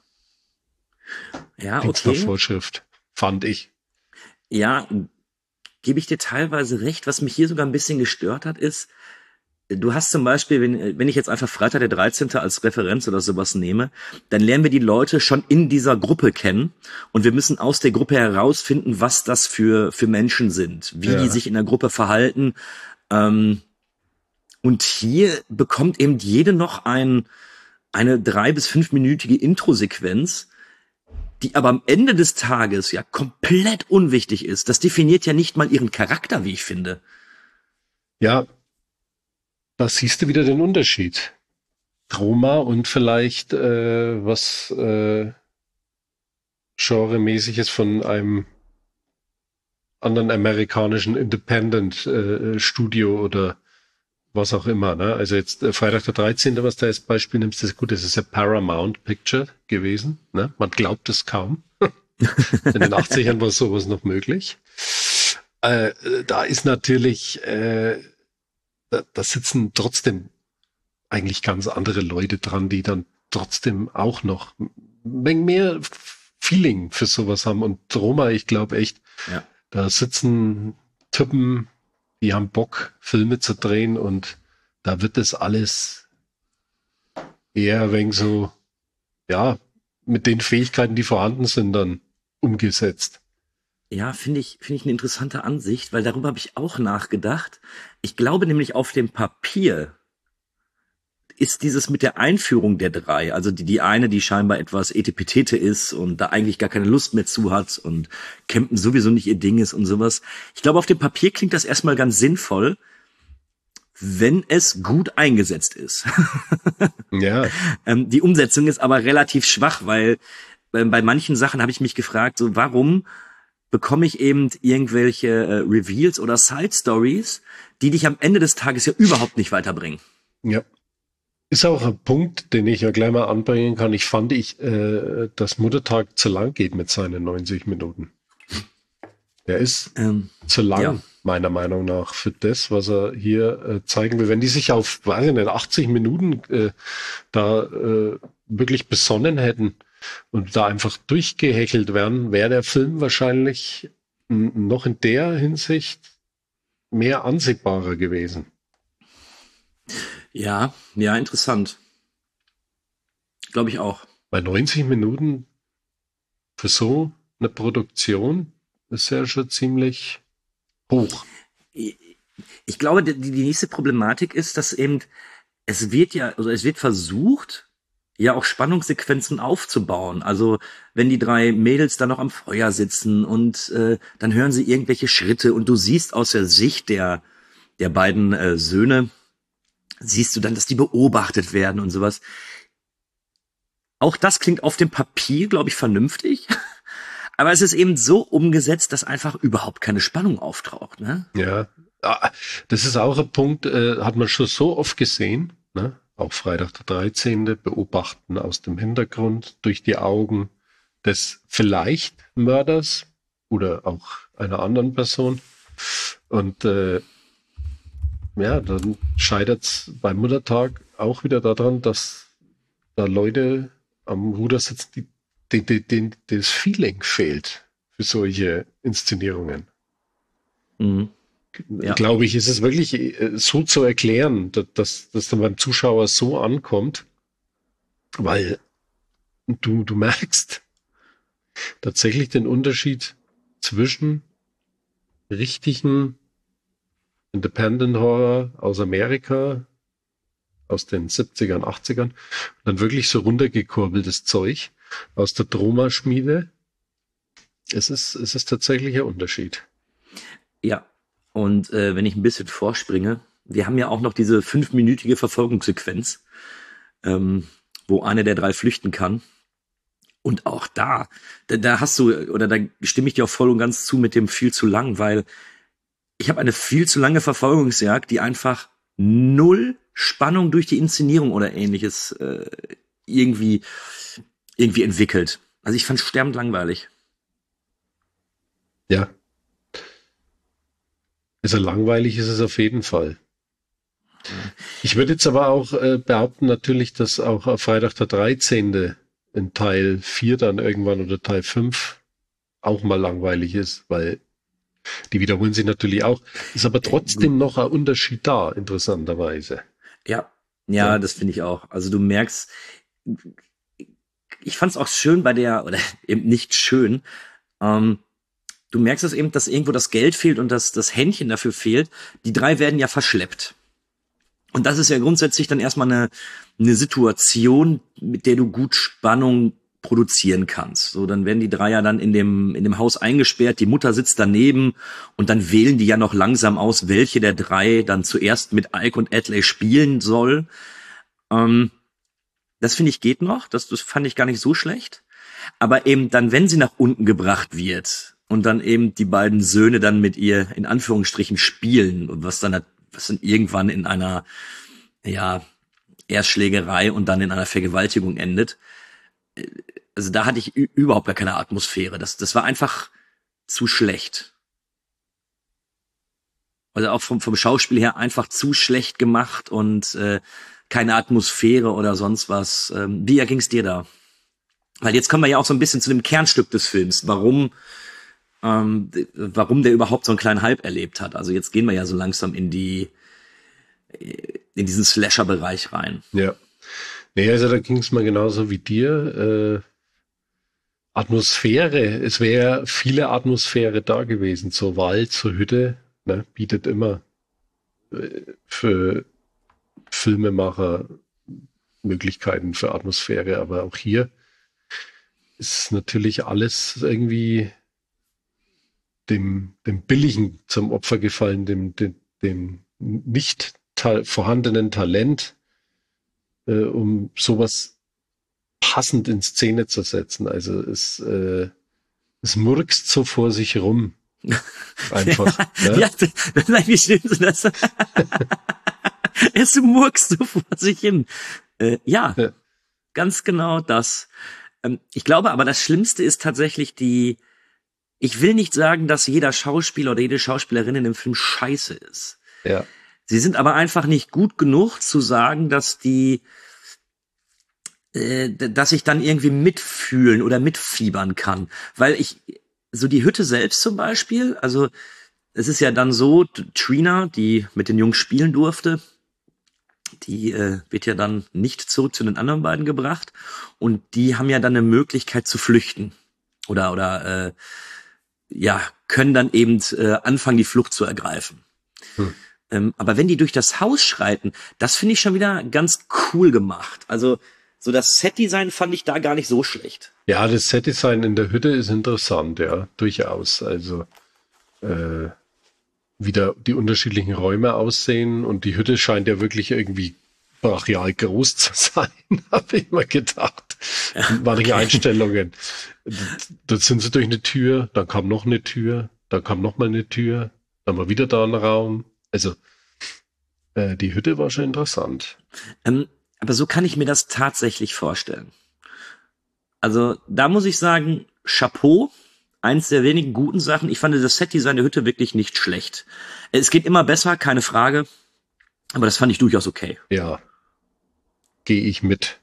ja, okay. Vorschrift, fand ich. Ja, gebe ich dir teilweise recht. Was mich hier sogar ein bisschen gestört hat, ist, du hast zum Beispiel, wenn, wenn ich jetzt einfach Freitag der dreizehnte als Referenz oder sowas nehme, dann lernen wir die Leute schon in dieser Gruppe kennen und wir müssen aus der Gruppe herausfinden, was das für, für Menschen sind, wie Ja. die sich in der Gruppe verhalten. Ähm, und hier bekommt eben jede noch ein, eine drei- bis fünfminütige Intro-Sequenz, die aber am Ende des Tages ja komplett unwichtig ist. Das definiert ja nicht mal ihren Charakter, wie ich finde. Ja, da siehst du wieder den Unterschied. Trauma und vielleicht äh, was äh, Genremäßiges von einem anderen amerikanischen Independent äh, Studio oder was auch immer. Ne? Also jetzt äh, Freitag der dreizehnte, was du als Beispiel nimmst, ist gut, das ist ja Paramount Picture gewesen. Ne? Man glaubt es kaum. In den achtzigern war sowas noch möglich. Äh, da ist natürlich äh, Da, da sitzen trotzdem eigentlich ganz andere Leute dran, die dann trotzdem auch noch ein wenig mehr Feeling für sowas haben. Und Roma, ich glaube echt, Ja. da sitzen Typen, die haben Bock, Filme zu drehen und da wird das alles eher ein wenig so, ja, mit den Fähigkeiten, die vorhanden sind, dann umgesetzt. Ja, finde ich, finde ich eine interessante Ansicht, weil darüber habe ich auch nachgedacht. Ich glaube nämlich, auf dem Papier ist dieses mit der Einführung der drei, also die, die eine, die scheinbar etwas Etepetete ist und da eigentlich gar keine Lust mehr zu hat und Campen sowieso nicht ihr Ding ist und sowas. Ich glaube, auf dem Papier klingt das erstmal ganz sinnvoll, wenn es gut eingesetzt ist. Ja. ähm, die Umsetzung ist aber relativ schwach, weil äh, bei manchen Sachen habe ich mich gefragt, so warum bekomme ich eben irgendwelche äh, Reveals oder Side Stories, die dich am Ende des Tages ja überhaupt nicht weiterbringen. Ja. Ist auch ein Punkt, den ich ja gleich mal anbringen kann. Ich fand, ich, äh, dass Muttertag zu lang geht mit seinen neunzig Minuten. Der ist Ähm, zu lang, ja. meiner Meinung nach, für das, was er hier äh, zeigen will. Wenn die sich auf, weiß ich nicht, achtzig Minuten äh, da äh, wirklich besonnen hätten und da einfach durchgehechelt wären, wäre der Film wahrscheinlich m- noch in der Hinsicht mehr ansehbarer gewesen. Ja, ja, interessant. Glaube ich auch. Bei neunzig Minuten für so eine Produktion ist ja schon ziemlich hoch. Ich glaube, die, die nächste Problematik ist, dass eben, es wird ja, also es wird versucht, ja auch Spannungssequenzen aufzubauen. Also wenn die drei Mädels da noch am Feuer sitzen und äh, dann hören sie irgendwelche Schritte und du siehst aus der Sicht der, der beiden äh, Söhne, siehst du dann, dass die beobachtet werden und sowas. Auch das klingt auf dem Papier, glaube ich, vernünftig. Aber es ist eben so umgesetzt, dass einfach überhaupt keine Spannung auftaucht, ne? Ja, Ah, das ist auch ein Punkt, äh, hat man schon so oft gesehen, ne? Auch Freitag der dreizehnte beobachten aus dem Hintergrund durch die Augen des vielleicht Mörders oder auch einer anderen Person. Und äh, ja, dann scheitert es beim Muttertag auch wieder daran, dass da Leute am Ruder sitzen, die, die, die, die, das Feeling fehlt für solche Inszenierungen. Mhm. Ja. Glaube ich, ist es wirklich äh, so zu erklären, dass, dass das dann beim Zuschauer so ankommt, weil du, du merkst tatsächlich den Unterschied zwischen richtigen Independent Horror aus Amerika, aus den siebzigern, achtzigern. Und dann wirklich so runtergekurbeltes Zeug aus der Troma-Schmiede. Es ist, es ist tatsächlich ein Unterschied. Ja, und äh, wenn ich ein bisschen vorspringe, wir haben ja auch noch diese fünfminütige Verfolgungssequenz, ähm, wo einer der drei flüchten kann. Und auch da, da, da hast du, oder da stimme ich dir auch voll und ganz zu mit dem viel zu lang, weil ich habe eine viel zu lange Verfolgungsjagd, die einfach null Spannung durch die Inszenierung oder ähnliches äh, irgendwie irgendwie entwickelt. Also ich fand es sterbend langweilig. Ja. Also langweilig ist es auf jeden Fall. Ich würde jetzt aber auch äh, behaupten natürlich, dass auch auf Freitag der dreizehnte in Teil vier dann irgendwann oder Teil fünf auch mal langweilig ist, weil die wiederholen sich natürlich auch. Ist aber trotzdem noch ein Unterschied da, interessanterweise. Ja, ja, ja. Das finde ich auch. Also du merkst, ich fand es auch schön bei der, oder eben nicht schön, ähm, du merkst es eben, dass irgendwo das Geld fehlt und dass das Händchen dafür fehlt. Die drei werden ja verschleppt. Und das ist ja grundsätzlich dann erstmal eine, eine Situation, mit der du gut Spannung produzieren kannst. So, dann werden die drei ja dann in dem, in dem Haus eingesperrt, die Mutter sitzt daneben und dann wählen die ja noch langsam aus, welche der drei dann zuerst mit Ike und Adley spielen soll. Ähm, das finde ich geht noch, das, das fand ich gar nicht so schlecht. Aber eben dann, wenn sie nach unten gebracht wird und dann eben die beiden Söhne dann mit ihr in Anführungsstrichen spielen, was dann, was dann irgendwann in einer, ja, Erstschlägerei und dann in einer Vergewaltigung endet. Also da hatte ich ü- überhaupt gar keine Atmosphäre. Das, das war einfach zu schlecht. Also auch vom, vom Schauspiel her einfach zu schlecht gemacht und äh, keine Atmosphäre oder sonst was. Ähm, wie ging's dir da? Weil jetzt kommen wir ja auch so ein bisschen zu dem Kernstück des Films, warum ähm, warum der überhaupt so einen kleinen Hype erlebt hat. Also jetzt gehen wir ja so langsam in die in diesen Slasher-Bereich rein. Ja. Nee, also da ging es mir genauso wie dir. Äh, Atmosphäre, es wäre viele Atmosphäre da gewesen. Zur Wald, zur Hütte, ne, bietet immer äh, für Filmemacher Möglichkeiten für Atmosphäre, aber auch hier ist natürlich alles irgendwie dem, dem Billigen zum Opfer gefallen, dem, dem, dem nicht ta- vorhandenen Talent, äh, um sowas passend in Szene zu setzen. Also es, äh, es murkst so vor sich rum. Einfach. Ja, ne? ja, nein, wie stimmt das? Es murkst so vor sich hin. Äh, ja, ja, ganz genau das. Ähm, ich glaube aber, das Schlimmste ist tatsächlich die, ich will nicht sagen, dass jeder Schauspieler oder jede Schauspielerin in dem Film scheiße ist. Ja. Sie sind aber einfach nicht gut genug zu sagen, dass die, äh, dass ich dann irgendwie mitfühlen oder mitfiebern kann. Weil ich, so die Hütte selbst zum Beispiel, also es ist ja dann so, Trina, die mit den Jungs spielen durfte, die äh, wird ja dann nicht zurück zu den anderen beiden gebracht und die haben ja dann eine Möglichkeit zu flüchten oder oder äh, ja können dann eben äh, anfangen, die Flucht zu ergreifen. Hm. Ähm, aber wenn die durch das Haus schreiten, das finde ich schon wieder ganz cool gemacht. Also so das Setdesign fand ich da gar nicht so schlecht. Ja, das Setdesign in der Hütte ist interessant, ja, durchaus. Also äh, wie da die unterschiedlichen Räume aussehen und die Hütte scheint ja wirklich irgendwie brachial groß zu sein, habe ich mal gedacht. Ja, manche okay. Einstellungen. Da sind sie durch eine Tür, dann kam noch eine Tür, dann kam noch mal eine Tür, dann war wieder da ein Raum. Also äh, die Hütte war schon interessant. Ähm, aber so kann ich mir das tatsächlich vorstellen. Also da muss ich sagen, Chapeau. Eins der wenigen guten Sachen. Ich fand das Setdesign der Hütte wirklich nicht schlecht. Es geht immer besser, keine Frage. Aber das fand ich durchaus okay. Ja. Gehe ich mit.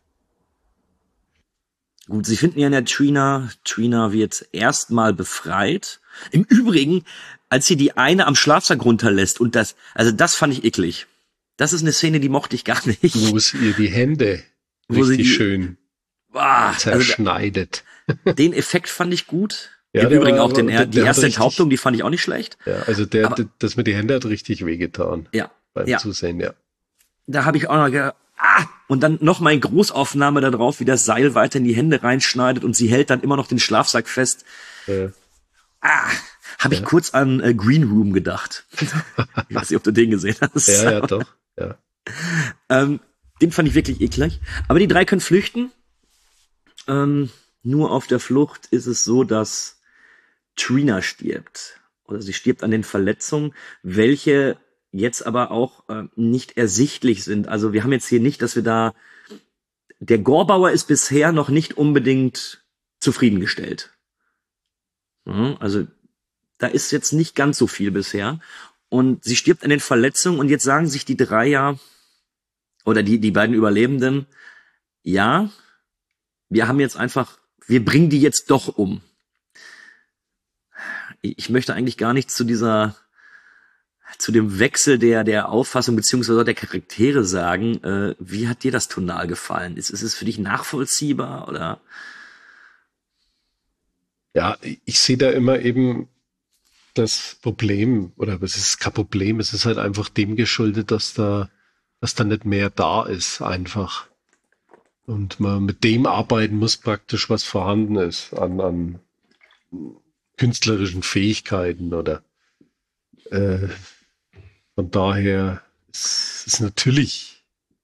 Gut, sie finden ja in der Trina, Trina wird erstmal befreit. Im Übrigen, als sie die eine am Schlafsack runterlässt und das, also das fand ich eklig. Das ist eine Szene, die mochte ich gar nicht. Wo es ihr die Hände Wo richtig die, schön boah, zerschneidet. Also, den Effekt fand ich gut. Ja, Im Übrigen war, auch den, der, die der erste richtig, Enthauptung, die fand ich auch nicht schlecht. Ja, also der, aber, das mit die Hände hat richtig wehgetan. Ja. Beim ja. Zusehen, ja. Da habe ich auch noch, ge- ah, und dann noch mal in Großaufnahme da drauf, wie das Seil weiter in die Hände reinschneidet und sie hält dann immer noch den Schlafsack fest. Ja. Ah, habe ich ja. kurz an äh, Green Room gedacht. Ich weiß nicht, ob du den gesehen hast. Ja, ja, doch. Ja. Ähm, den fand ich wirklich eklig. Aber die drei können flüchten. Ähm, nur auf der Flucht ist es so, dass Trina stirbt. Oder sie stirbt an den Verletzungen, welche jetzt aber auch äh, nicht ersichtlich sind. Also wir haben jetzt hier nicht, dass wir da... Der Gorbauer ist bisher noch nicht unbedingt zufriedengestellt. Also da ist jetzt nicht ganz so viel bisher. Und sie stirbt an den Verletzungen und jetzt sagen sich die drei ja, oder die, die beiden Überlebenden, ja, wir haben jetzt einfach, wir bringen die jetzt doch um. Ich möchte eigentlich gar nicht zu dieser, zu dem Wechsel der, der Auffassung beziehungsweise der Charaktere sagen. Äh, wie hat dir das tonal gefallen? Ist, ist es für dich nachvollziehbar oder? Ja, ich sehe da immer eben das Problem, oder es ist kein Problem, es ist halt einfach dem geschuldet, dass da, dass da nicht mehr da ist, einfach. Und man mit dem arbeiten muss praktisch, was vorhanden ist, an, an künstlerischen Fähigkeiten oder äh, von daher ist es natürlich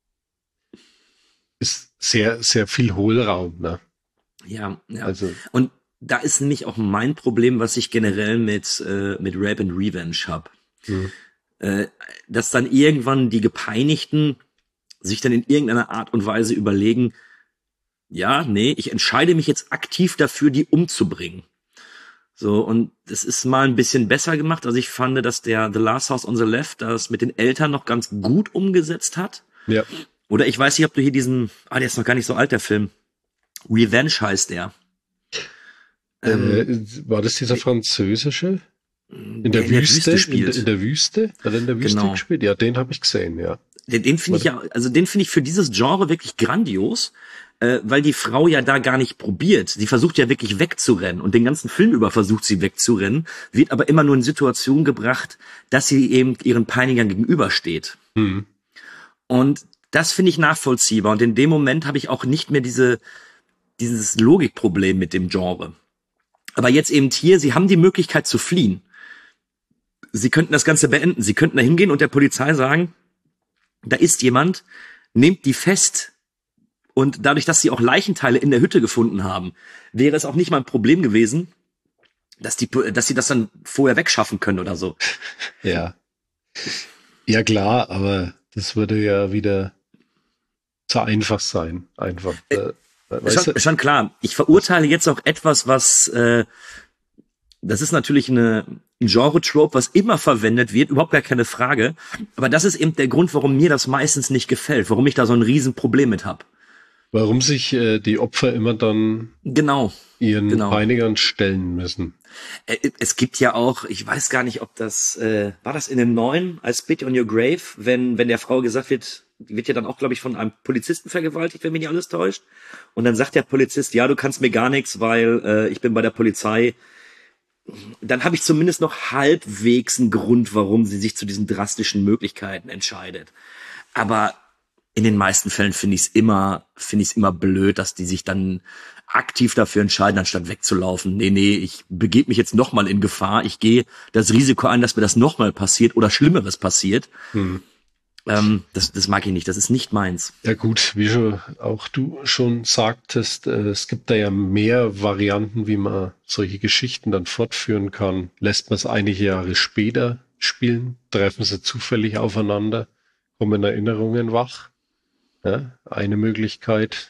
ist sehr, sehr viel Hohlraum, ne? Ja, ja. Also, und da ist nämlich auch mein Problem, was ich generell mit, äh, mit Rape and Revenge habe. Mhm. Äh, dass dann irgendwann die Gepeinigten sich dann in irgendeiner Art und Weise überlegen, ja, nee, ich entscheide mich jetzt aktiv dafür, die umzubringen. So, und das ist mal ein bisschen besser gemacht. Also ich fand, dass der The Last House on the Left das mit den Eltern noch ganz gut umgesetzt hat. Ja. Oder ich weiß nicht, ob du hier diesen, ah, der ist noch gar nicht so alt, der Film. Revenge heißt der. Äh, war das dieser französische? In der, der Wüste? In der Wüste spielt. In, in der Wüste? Hat er in der Wüste Genau. gespielt? Ja, den habe ich gesehen, ja. Den, den finde ich ja, also den finde ich für dieses Genre wirklich grandios, äh, weil die Frau ja da gar nicht probiert. Sie versucht ja wirklich wegzurennen und den ganzen Film über versucht sie wegzurennen, wird aber immer nur in Situation gebracht, dass sie eben ihren Peinigern gegenübersteht. Mhm. Und das finde ich nachvollziehbar. Und in dem Moment habe ich auch nicht mehr diese dieses Logikproblem mit dem Genre. Aber jetzt eben hier, sie haben die Möglichkeit zu fliehen. Sie könnten das Ganze beenden. Sie könnten da hingehen und der Polizei sagen, da ist jemand, nehmt die fest. Und dadurch, dass sie auch Leichenteile in der Hütte gefunden haben, wäre es auch nicht mal ein Problem gewesen, dass die, dass sie das dann vorher wegschaffen können oder so. Ja. Ja, klar, aber das würde ja wieder zu einfach sein. Einfach. Äh, Schon, schon klar. Ich verurteile jetzt auch etwas, was, äh, das ist natürlich eine, ein Genre-Trope, was immer verwendet wird, überhaupt gar keine Frage. Aber das ist eben der Grund, warum mir das meistens nicht gefällt, warum ich da so ein Riesenproblem mit habe. Warum sich äh, die Opfer immer dann genau, ihren genau. Peinigern stellen müssen. Äh, es gibt ja auch, ich weiß gar nicht, ob das, äh, war das in dem neuen, I Spit on Your Grave, wenn, wenn der Frau gesagt wird, die wird ja dann auch, glaube ich, von einem Polizisten vergewaltigt, wenn mich nicht alles täuscht. Und dann sagt der Polizist, ja, du kannst mir gar nichts, weil äh, ich bin bei der Polizei. Dann habe ich zumindest noch halbwegs einen Grund, warum sie sich zu diesen drastischen Möglichkeiten entscheidet. Aber in den meisten Fällen finde ich es immer, finde ich es immer blöd, dass die sich dann aktiv dafür entscheiden, anstatt wegzulaufen. Nee, nee, ich begebe mich jetzt nochmal in Gefahr. Ich gehe das Risiko ein, dass mir das nochmal passiert oder Schlimmeres passiert. Hm. Ähm, das, das mag ich nicht, das ist nicht meins. Ja gut, wie schon auch du schon sagtest, äh, es gibt da ja mehr Varianten, wie man solche Geschichten dann fortführen kann. Lässt man es einige Jahre später spielen, treffen sie zufällig aufeinander, kommen Erinnerungen wach. Ja, eine Möglichkeit.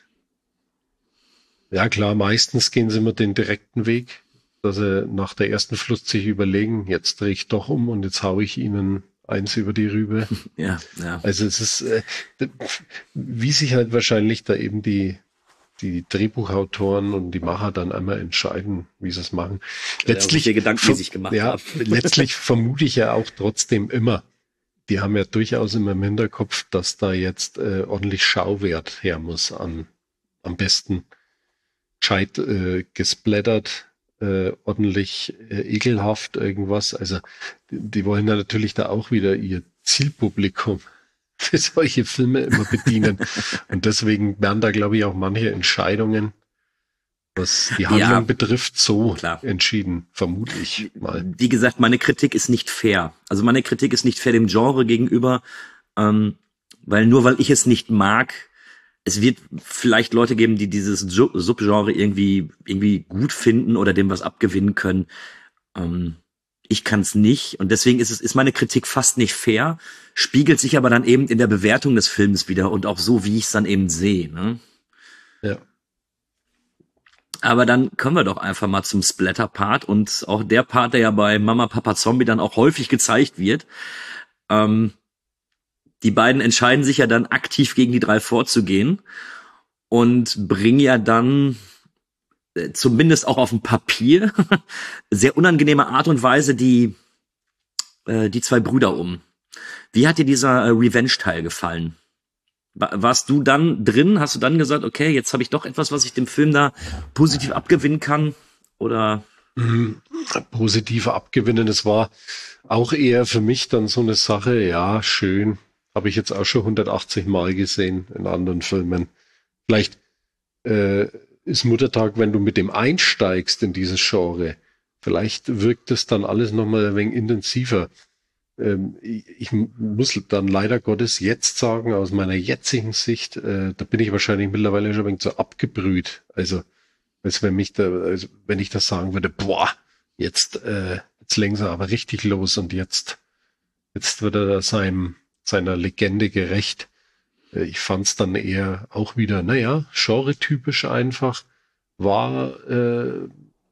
Ja klar, meistens gehen sie mit den direkten Weg, dass sie nach der ersten Flucht sich überlegen, jetzt drehe ich doch um und jetzt haue ich ihnen eins über die Rübe. Ja, ja. Also es ist, äh, wie sich halt wahrscheinlich da eben die, die Drehbuchautoren und die Macher dann einmal entscheiden, wie sie es machen. Letztlich, ja, Gedanken, die sich gemacht ja, haben. letztlich vermute ich ja auch trotzdem immer, die haben ja durchaus immer im Hinterkopf, dass da jetzt äh, ordentlich Schauwert her muss an, am besten gescheit äh, gesplattert, äh, ordentlich äh, ekelhaft irgendwas. Also die, die wollen ja natürlich da auch wieder ihr Zielpublikum für solche Filme immer bedienen. Und deswegen werden da, glaube ich, auch manche Entscheidungen, was die Handlung ja, betrifft, so klar entschieden, vermute ich mal. Wie gesagt, meine Kritik ist nicht fair. Also meine Kritik ist nicht fair dem Genre gegenüber, ähm, weil nur weil ich es nicht mag, es wird vielleicht Leute geben, die dieses Subgenre irgendwie irgendwie gut finden oder dem was abgewinnen können. Ähm, ich kann es nicht und deswegen ist es ist meine Kritik fast nicht fair, spiegelt sich aber dann eben in der Bewertung des Films wieder und auch so, wie ich es dann eben sehe. Ne? Ja. Aber dann kommen wir doch einfach mal zum Splatter-Part und auch der Part, der ja bei Mama, Papa, Zombie dann auch häufig gezeigt wird. Ähm, die beiden entscheiden sich ja dann aktiv gegen die drei vorzugehen und bringen ja dann äh, zumindest auch auf dem Papier sehr unangenehme Art und Weise die äh, die zwei Brüder um. Wie hat dir dieser äh, Revenge-Teil gefallen? Warst du dann drin? Hast du dann gesagt, okay, jetzt habe ich doch etwas, was ich dem Film da positiv abgewinnen kann? Oder? Mhm. Positiv abgewinnen, das war auch eher für mich dann so eine Sache, ja, schön. Habe ich jetzt auch schon hundertachtzig Mal gesehen in anderen Filmen. Vielleicht äh, ist Muttertag, wenn du mit dem einsteigst in dieses Genre, vielleicht wirkt es dann alles nochmal ein wenig intensiver. Ich muss dann leider Gottes jetzt sagen, aus meiner jetzigen Sicht, äh, da bin ich wahrscheinlich mittlerweile schon ein wenig so abgebrüht. Also, als wenn mich da, also wenn ich das sagen würde, boah, jetzt, äh, jetzt legen sie aber richtig los und jetzt, jetzt wird er seinem, seiner Legende gerecht. Äh, ich fand's dann eher auch wieder, naja, genre-typisch einfach, war äh,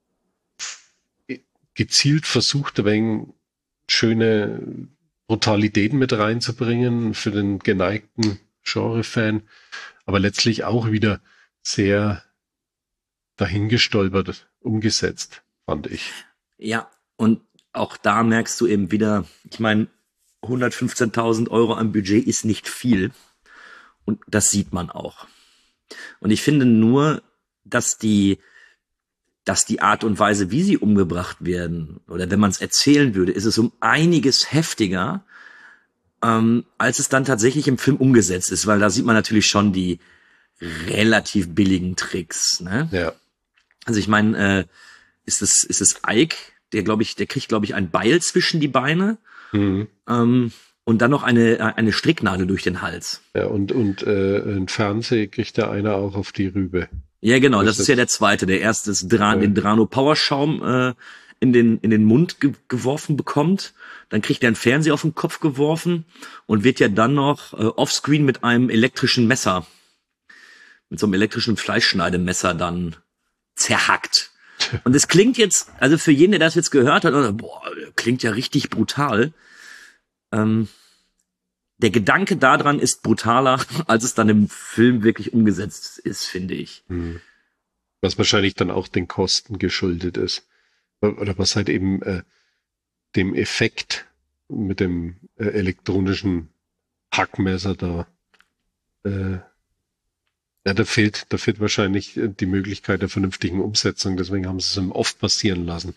gezielt versucht, ein wenig schöne Brutalitäten mit reinzubringen für den geneigten Genre-Fan, aber letztlich auch wieder sehr dahingestolpert umgesetzt, fand ich. Ja, und auch da merkst du eben wieder, ich meine, hundertfünfzehntausend Euro am Budget ist nicht viel und das sieht man auch. Und ich finde nur, dass die dass die Art und Weise, wie sie umgebracht werden, oder wenn man es erzählen würde, ist es um einiges heftiger, ähm, als es dann tatsächlich im Film umgesetzt ist, weil da sieht man natürlich schon die relativ billigen Tricks. Ne? Ja. Also ich meine, äh, ist es ist es Ike, der glaube ich, der kriegt glaube ich ein Beil zwischen die Beine mhm. ähm, und dann noch eine eine Stricknadel durch den Hals. Ja, und und äh, ein Fernseh kriegt der einer auch auf die Rübe. Ja, genau, das ist ja der zweite. Der erste ist Dran, den Drano Powerschaum äh, in den in den Mund ge- geworfen bekommt. Dann kriegt er einen Fernseher auf den Kopf geworfen und wird ja dann noch äh, offscreen mit einem elektrischen Messer, mit so einem elektrischen Fleischschneidemesser dann zerhackt. Und es klingt jetzt, also für jeden, der das jetzt gehört hat, oder, boah, klingt ja richtig brutal. Ähm, Der Gedanke daran ist brutaler, als es dann im Film wirklich umgesetzt ist, finde ich. Was wahrscheinlich dann auch den Kosten geschuldet ist. Oder was halt eben äh, dem Effekt mit dem äh, elektronischen Hackmesser da, äh, ja, da fehlt, da fehlt wahrscheinlich die Möglichkeit der vernünftigen Umsetzung. Deswegen haben sie es im Off passieren lassen.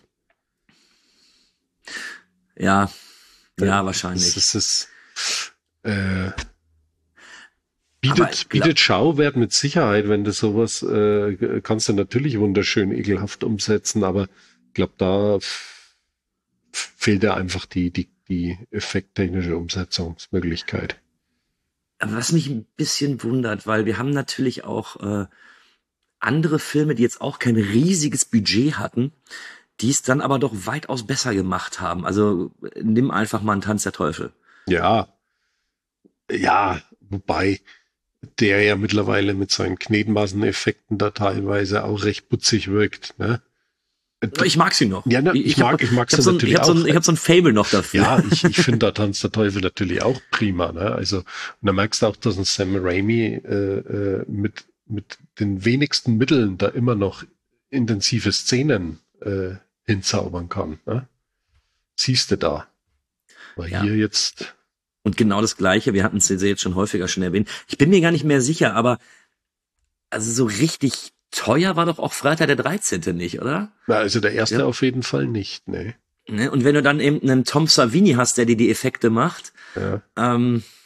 Ja, ja, ja wahrscheinlich. Das ist, Äh, bietet, glaub, bietet Schauwert mit Sicherheit, wenn du sowas, äh, kannst du natürlich wunderschön ekelhaft umsetzen, aber ich glaube, da f- fehlt ja einfach die, die, die effekttechnische Umsetzungsmöglichkeit. Was mich ein bisschen wundert, weil wir haben natürlich auch äh, andere Filme, die jetzt auch kein riesiges Budget hatten, die es dann aber doch weitaus besser gemacht haben. Also nimm einfach mal einen Tanz der Teufel. Ja, Ja, wobei der ja mittlerweile mit seinen Knetmasseneffekten da teilweise auch recht putzig wirkt, ne? Ich mag sie noch. Ja, ne, ich, ich mag, hab, ich mag ich sie so natürlich ein, ich auch. Hab so ein, ich habe so ein Faible noch dafür. Ja, ich, ich finde da Tanz der Teufel natürlich auch prima, ne? Also, und da merkst du auch, dass ein Sam Raimi äh, äh, mit mit den wenigsten Mitteln da immer noch intensive Szenen äh, hinzaubern kann, ne? Siehst du da. Weil ja. Hier jetzt Und genau das Gleiche, wir hatten es jetzt schon häufiger schon erwähnt. Ich bin mir gar nicht mehr sicher, aber also so richtig teuer war doch auch Freitag der dreizehnte nicht, oder? Na, also der erste ja. auf jeden Fall nicht, ne. Und wenn du dann eben einen Tom Savini hast, der dir die Effekte macht, ja. ähm,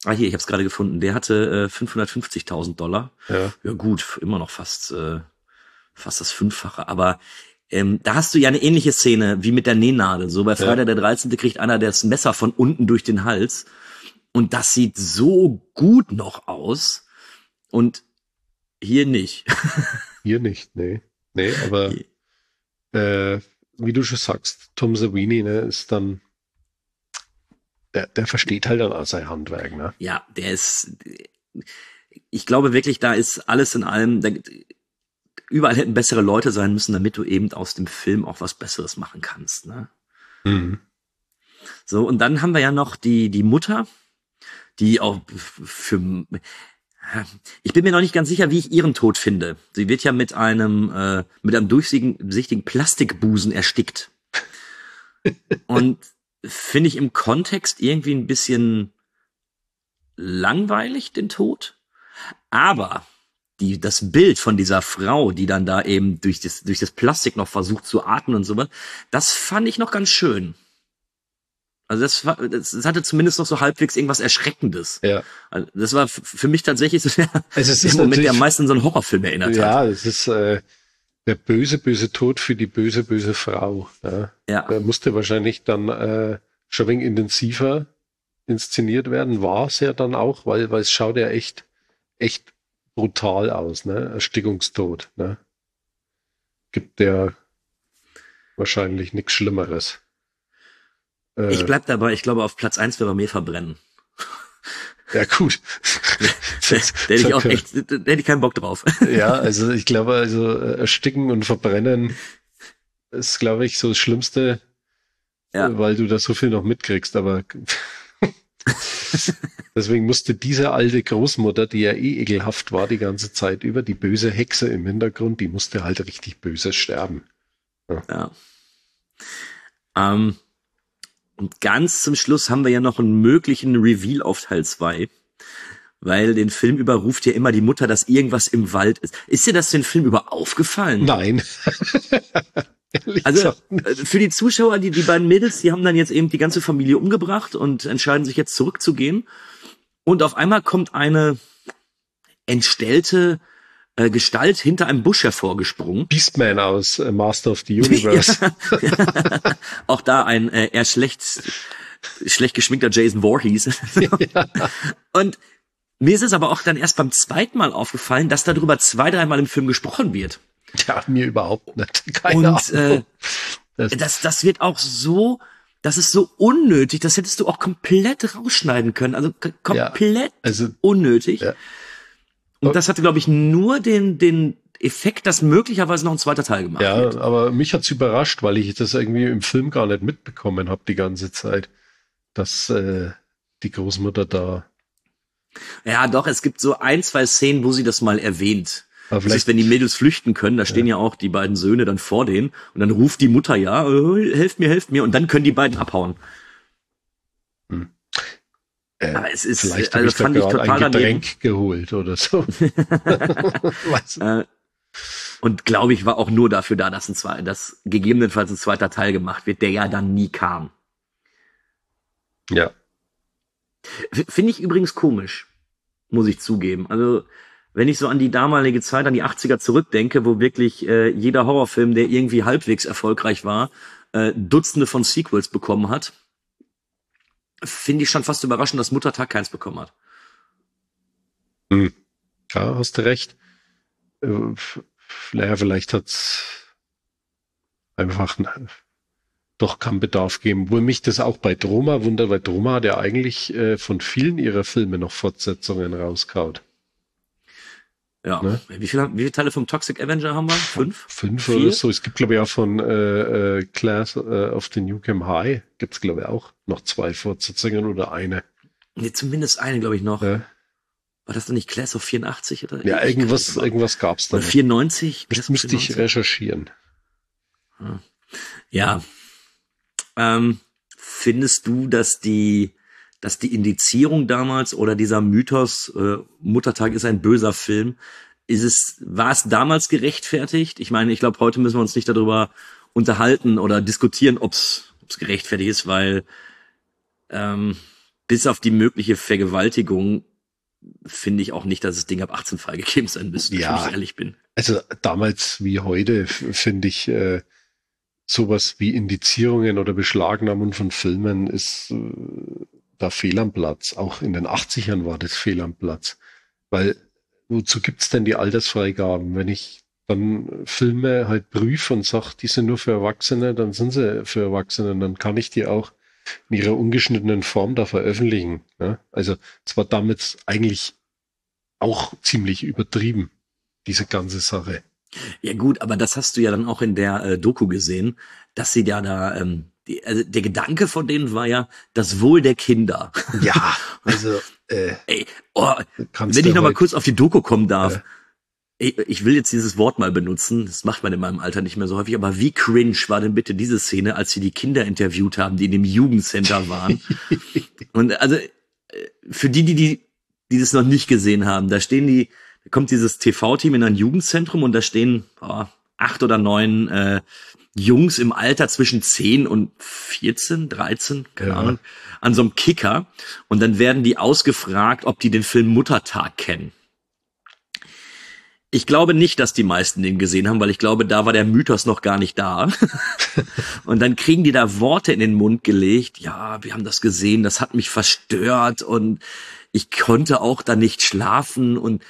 Ah, hier, ich habe es gerade gefunden. Der hatte äh, fünfhundertfünfzigtausend Dollar. Ja. Ja gut, immer noch fast äh, fast das Fünffache. Aber ähm, da hast du ja eine ähnliche Szene wie mit der Nähnadel. So bei Freitag der dreizehnte kriegt einer das Messer von unten durch den Hals. Und das sieht so gut noch aus. Und hier nicht. Hier nicht, nee. Nee, aber äh, wie du schon sagst, Tom Savini, ne, ist dann Der, der versteht halt dann auch sein Handwerk, ne? Ja, der ist, ich glaube wirklich, da ist alles in allem, da, überall hätten bessere Leute sein müssen, damit du eben aus dem Film auch was Besseres machen kannst, ne? Mhm. So, und dann haben wir ja noch die, die Mutter, die auch für, ich bin mir noch nicht ganz sicher, wie ich ihren Tod finde. Sie wird ja mit einem, äh, mit einem durchsichtigen Plastikbusen erstickt. Und finde ich im Kontext irgendwie ein bisschen langweilig, den Tod. Aber die, das Bild von dieser Frau, die dann da eben durch das, durch das Plastik noch versucht zu atmen und sowas, das fand ich noch ganz schön. Also das, war, das hatte zumindest noch so halbwegs irgendwas Erschreckendes. Ja. Also das war f- für mich tatsächlich so der, Also es ist der Moment, der am natürlich- meisten an so einen Horrorfilm erinnert Ja, hat. es ist äh, der böse, böse Tod für die böse, böse Frau. Ja. Ja. Der musste wahrscheinlich dann äh, schon ein wenig intensiver inszeniert werden. War es ja dann auch, weil, weil es schaut ja echt, echt brutal aus, ne? Erstickungstod, ne? Gibt ja wahrscheinlich nichts Schlimmeres. Äh, Ich bleib dabei, ich glaube, auf Platz eins wäre bei mir verbrennen. ja, gut. Da hätte ich auch echt, da hätte ich keinen Bock drauf. Ja, also ich glaube, also äh, ersticken und verbrennen ist, glaube ich, so das Schlimmste, Ja. äh, weil du da so viel noch mitkriegst, aber deswegen musste diese alte Großmutter, die ja eh ekelhaft war die ganze Zeit über, die böse Hexe im Hintergrund, die musste halt richtig böse sterben. Ja. Ähm, und ganz zum Schluss haben wir ja noch einen möglichen Reveal auf Teil zwei. Weil den Film über ruft ja immer die Mutter, dass irgendwas im Wald ist. Ist dir das den Film über aufgefallen? Nein. Ehrlich Also gesagt äh, für die Zuschauer, die, die beiden Mädels, die haben dann jetzt eben die ganze Familie umgebracht und entscheiden sich jetzt zurückzugehen. Und auf einmal kommt eine entstellte äh, Gestalt hinter einem Busch hervorgesprungen. Beastman aus äh, Master of the Universe. Ja. Auch da ein äh, eher schlecht, schlecht geschminkter Jason Voorhees. Ja. Und mir ist es aber auch dann erst beim zweiten Mal aufgefallen, dass darüber zwei, dreimal im Film gesprochen wird. Ja, mir überhaupt nicht. Keine Und äh, Ahnung. Das- das, das wird auch so, das ist so unnötig, das hättest du auch komplett rausschneiden können. Also k- komplett also- unnötig. Ja. Und das hatte, glaube ich, nur den, den Effekt, dass möglicherweise noch ein zweiter Teil gemacht Ja, wird. aber mich hat's überrascht, weil ich das irgendwie im Film gar nicht mitbekommen habe die ganze Zeit, dass äh, die Großmutter da. Ja, doch, es gibt so ein, zwei Szenen, wo sie das mal erwähnt. Aber Das vielleicht, ist, wenn die Mädels flüchten können, da stehen ja, auch die beiden Söhne dann vor denen und dann ruft die Mutter ja, äh, helft mir, helft mir und dann können die beiden abhauen. äh, Aber es ist, vielleicht also habe ich da fand ich gerade total ein daneben. Getränk geholt oder so. Weiß nicht. Äh, und glaube ich, war auch nur dafür da, dass ein zwei, dass gegebenenfalls ein zweiter Teil gemacht wird, der ja dann nie kam. Ja. F- Finde ich übrigens komisch, muss ich zugeben. Also, wenn ich so an die damalige Zeit, an die achtziger zurückdenke, wo wirklich äh, jeder Horrorfilm, der irgendwie halbwegs erfolgreich war, äh, Dutzende von Sequels bekommen hat, finde ich schon fast überraschend, dass Muttertag keins bekommen hat. Hm. Ja, hast du recht. Äh, f- Naja, vielleicht hat's einfach n- doch keinen Bedarf gegeben. Wo mich das auch bei Troma wundert, weil Troma hat ja eigentlich äh, von vielen ihrer Filme noch Fortsetzungen rauskaut. Ja. Ne? Wie viele, wie viele Teile vom Toxic Avenger haben wir? Fünf? Fünf Vier? oder so. Es gibt, glaube ich, auch von äh, äh, Class äh, of the Newcomb High gibt's, glaube ich, auch noch zwei Fortsetzungen oder eine. Nee, zumindest eine, glaube ich, noch. Ja, War das dann nicht Class of vierundachtzig? Oder? ja Ich irgendwas, kann das irgendwas gab's da. Oder noch. vierundneunzig? Das müsste ich recherchieren. Ja. Ähm, findest du, dass die, dass die Indizierung damals oder dieser Mythos, äh, Muttertag ist ein böser Film, ist es, war es damals gerechtfertigt? Ich meine, ich glaube, heute müssen wir uns nicht darüber unterhalten oder diskutieren, ob es gerechtfertigt ist, weil ähm, bis auf die mögliche Vergewaltigung finde ich auch nicht, dass das Ding ab achtzehn freigegeben sein müsste, ja, wenn ich ehrlich bin. Also damals wie heute finde ich äh, sowas wie Indizierungen oder Beschlagnahmung von Filmen ist äh, da fehl am Platz. Auch in den achtzigern war das fehl am Platz. Weil wozu gibt's denn die Altersfreigaben? Wenn ich dann Filme halt prüfe und sage, die sind nur für Erwachsene, dann sind sie für Erwachsene. Dann kann ich die auch in ihrer ungeschnittenen Form da veröffentlichen. Ja? Also es war damit eigentlich auch ziemlich übertrieben, diese ganze Sache. Ja gut, aber das hast du ja dann auch in der äh, Doku gesehen, dass sie ja da, ähm, die, also der Gedanke von denen war ja das Wohl der Kinder. Ja, also äh, Ey, oh, wenn ich noch mal kurz auf die Doku kommen darf. Äh, ich, ich will jetzt dieses Wort mal benutzen, das macht man in meinem Alter nicht mehr so häufig, aber wie cringe war denn bitte diese Szene, als sie die Kinder interviewt haben, die in dem Jugendcenter waren. Und also für die, die, die, die das noch nicht gesehen haben, da stehen die, da kommt dieses T V-Team in ein Jugendzentrum und da stehen oh, acht oder neun äh, Jungs im Alter zwischen zehn und vierzehn, dreizehn, keine ja. Ahnung, an so einem Kicker. Und dann werden die ausgefragt, ob die den Film Muttertag kennen. Ich glaube nicht, dass die meisten den gesehen haben, weil ich glaube, da war der Mythos noch gar nicht da. Und dann kriegen die da Worte in den Mund gelegt. Ja, wir haben das gesehen, das hat mich verstört und ich konnte auch da nicht schlafen und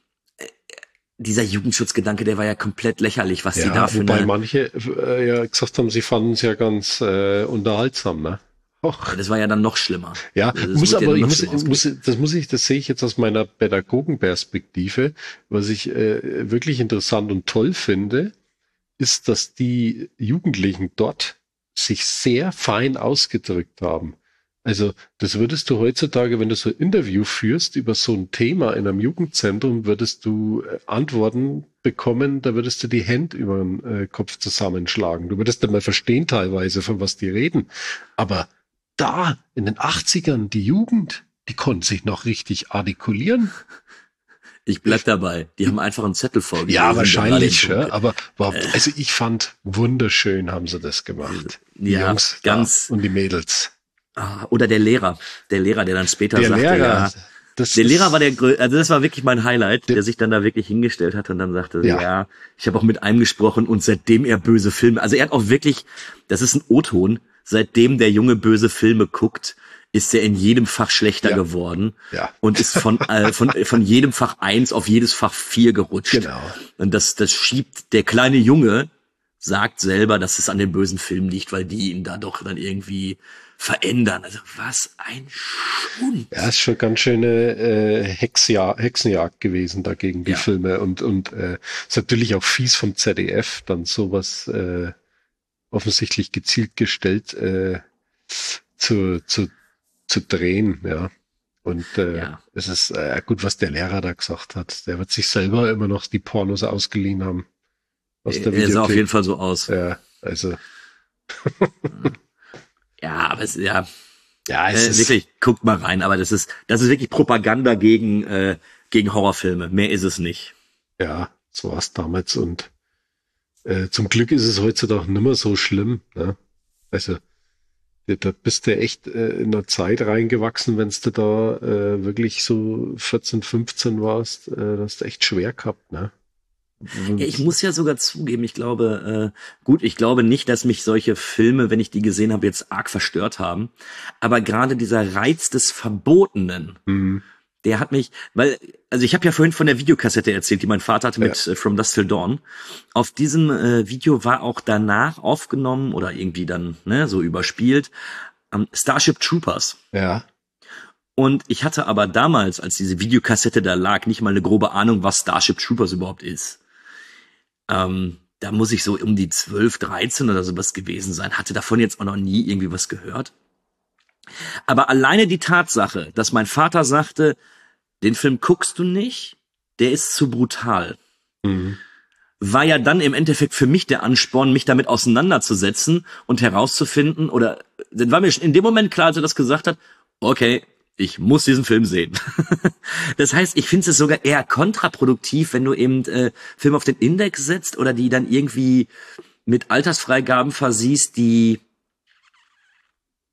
dieser Jugendschutzgedanke, der war ja komplett lächerlich, was ja, die da für wobei eine... manche äh, ja gesagt haben, sie fanden es ja ganz äh, unterhaltsam, ne? Och. Das war ja dann noch schlimmer. Ja, also muss aber, ja muss, muss, das muss ich, das sehe ich jetzt aus meiner Pädagogenperspektive. Was ich äh, wirklich interessant und toll finde, ist, dass die Jugendlichen dort sich sehr fein ausgedrückt haben. Also das würdest du heutzutage, wenn du so ein Interview führst über so ein Thema in einem Jugendzentrum, würdest du Antworten bekommen, da würdest du die Hände über den äh, Kopf zusammenschlagen. Du würdest dann mal verstehen teilweise, von was die reden. Aber da in den achtzigern, die Jugend, die konnte sich noch richtig artikulieren. Ich bleib dabei. Die haben einfach einen Zettel vorgelesen. Ja, wahrscheinlich, ja, aber war, also ich fand, wunderschön haben sie das gemacht. Die ja, Jungs ganz. Und die Mädels. Oder der Lehrer. Der Lehrer, der dann später der sagte, Lehrer, ja, das der Lehrer war der größte, also das war wirklich mein Highlight, der, der sich dann da wirklich hingestellt hat und dann sagte, ja, ja ich habe auch mit einem gesprochen und seitdem er böse Filme, also er hat auch wirklich, das ist ein O-Ton, seitdem der Junge böse Filme guckt, ist er in jedem Fach schlechter ja. geworden ja. und ist von, äh, von, von jedem Fach eins auf jedes Fach vier gerutscht. Genau. Und das, das schiebt, der kleine Junge sagt selber, dass es an den bösen Filmen liegt, weil die ihn da doch dann irgendwie verändern. Also was ein Schund. Ja, ist schon ganz schöne äh, Hexja- Hexenjagd gewesen dagegen die ja. Filme und und äh, ist natürlich auch fies vom Z D F, dann sowas äh, offensichtlich gezielt gestellt äh, zu zu zu drehen, ja. Und äh, ja. es ist äh, gut, was der Lehrer da gesagt hat. Der wird sich selber immer noch die Pornos ausgeliehen haben. Aus der er sah auf jeden Fall so aus. Ja, also. Ja, aber es ja, ja, es äh, ist wirklich, guckt mal rein, aber das ist, das ist wirklich Propaganda gegen, äh, gegen Horrorfilme. Mehr ist es nicht. Ja, so war es damals und äh, zum Glück ist es heutzutage nicht mehr so schlimm. Ne? Also, da bist du echt äh, in einer Zeit reingewachsen, wenn du da äh, wirklich so vierzehn, fünfzehn warst, äh, das hast du echt schwer gehabt, ne? Ja, ich muss ja sogar zugeben, ich glaube, äh, gut, ich glaube nicht, dass mich solche Filme, wenn ich die gesehen habe, jetzt arg verstört haben. Aber gerade dieser Reiz des Verbotenen, mhm. der hat mich, weil, also ich habe ja vorhin von der Videokassette erzählt, die mein Vater hatte mit ja. äh, From Dusk Till Dawn. Auf diesem äh, Video war auch danach aufgenommen oder irgendwie dann ne, so überspielt ähm, Starship Troopers. Ja. Und ich hatte aber damals, als diese Videokassette da lag, nicht mal eine grobe Ahnung, was Starship Troopers überhaupt ist. Ähm, da muss ich so um die zwölf, dreizehn oder sowas gewesen sein. Hatte davon jetzt auch noch nie irgendwie was gehört. Aber alleine die Tatsache, dass mein Vater sagte, den Film guckst du nicht, der ist zu brutal. Mhm. War ja dann im Endeffekt für mich der Ansporn, mich damit auseinanderzusetzen und herauszufinden, oder dann war mir in dem Moment klar, als er das gesagt hat, okay, ich muss diesen Film sehen. Das heißt, ich finde es sogar eher kontraproduktiv, wenn du eben äh, Filme auf den Index setzt oder die dann irgendwie mit Altersfreigaben versiehst, die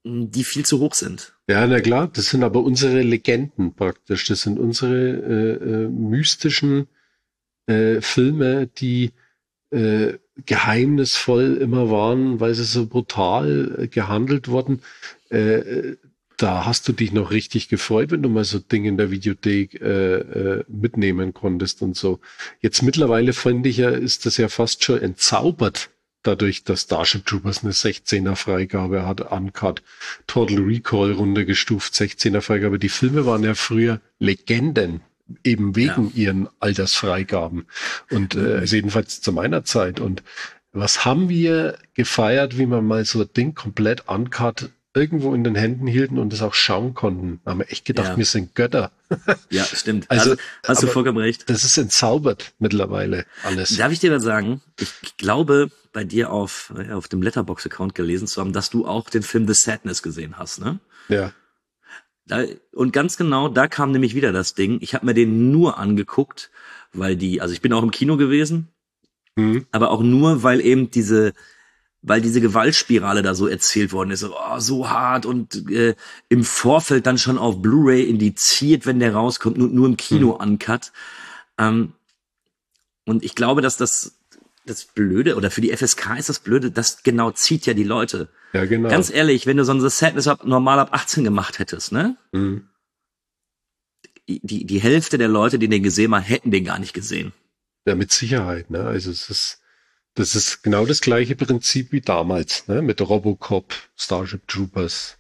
die viel zu hoch sind. Ja, na klar, das sind aber unsere Legenden praktisch. Das sind unsere äh, äh, mystischen äh, Filme, die äh, geheimnisvoll immer waren, weil sie so brutal äh, gehandelt wurden. Äh, da hast du dich noch richtig gefreut, wenn du mal so Dinge in der Videothek äh, äh, mitnehmen konntest und so. Jetzt mittlerweile, finde ich ja, ist das ja fast schon entzaubert, dadurch, dass Starship Troopers eine sechzehner Freigabe hat, Uncut, Total Recall runtergestuft, sechzehner Freigabe. Die Filme waren ja früher Legenden, eben wegen ja. ihren Altersfreigaben. Und äh, also jedenfalls zu meiner Zeit. Und was haben wir gefeiert, wie man mal so ein Ding komplett Uncut irgendwo in den Händen hielten und es auch schauen konnten. Da haben wir echt gedacht, ja. wir sind Götter. Ja, stimmt. Also, also hast du vollkommen recht. Das ist entzaubert mittlerweile alles. Darf ich dir was sagen? Ich glaube, bei dir auf, auf dem Letterboxd-Account gelesen zu haben, dass du auch den Film The Sadness gesehen hast, ne? Ja. Da, und ganz genau, da kam nämlich wieder das Ding. Ich habe mir den nur angeguckt, weil die, also ich bin auch im Kino gewesen, mhm. aber auch nur, weil eben diese weil diese Gewaltspirale da so erzählt worden ist, oh, so hart und äh, im Vorfeld dann schon auf Blu-ray indiziert, wenn der rauskommt, nur, nur im Kino mhm. uncut. Ähm, und ich glaube, dass das das Blöde, oder für die F S K ist das Blöde, das genau zieht ja die Leute. Ja, genau. Ganz ehrlich, wenn du so ein The Sadness ab, normal ab achtzehn gemacht hättest, ne? Mhm. Die, die Hälfte der Leute, die den gesehen haben, hätten den gar nicht gesehen. Ja, mit Sicherheit, ne? Also es ist Das ist genau das gleiche Prinzip wie damals, ne? Mit Robocop, Starship Troopers.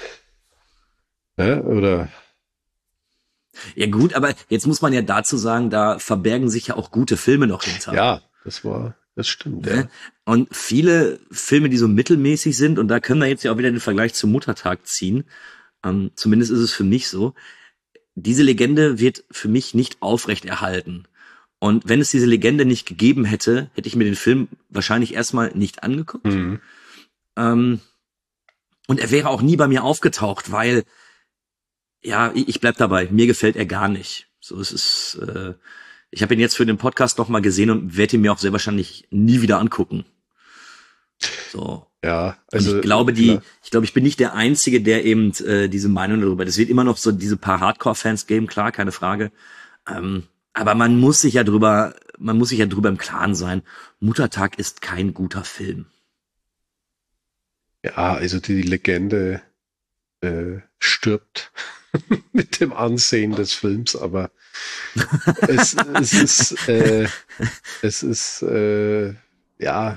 Ne? Oder? Ja gut, aber jetzt muss man ja dazu sagen, da verbergen sich ja auch gute Filme noch hinter. Ja, das war, das stimmt. Ne? Ja. Und viele Filme, die so mittelmäßig sind, und da können wir jetzt ja auch wieder den Vergleich zum Muttertag ziehen, ähm, zumindest ist es für mich so, diese Legende wird für mich nicht aufrechterhalten. Und wenn es diese Legende nicht gegeben hätte, hätte ich mir den Film wahrscheinlich erstmal nicht angeguckt. Mhm. Ähm, und er wäre auch nie bei mir aufgetaucht, weil, ja, ich, ich bleib dabei, mir gefällt er gar nicht. So, es ist, äh, ich habe ihn jetzt für den Podcast noch mal gesehen und werde ihn mir auch sehr wahrscheinlich nie wieder angucken. So. Ja, also und ich glaube, die, klar. ich glaube, ich bin nicht der Einzige, der eben äh, diese Meinung darüber. Das wird immer noch so diese paar Hardcore-Fans geben, klar, keine Frage. Ähm, Aber man muss sich ja drüber, man muss sich ja drüber im Klaren sein. Muttertag ist kein guter Film. Ja, also die Legende äh, stirbt mit dem Ansehen des Films, aber es, es ist, äh, es ist, äh, ja,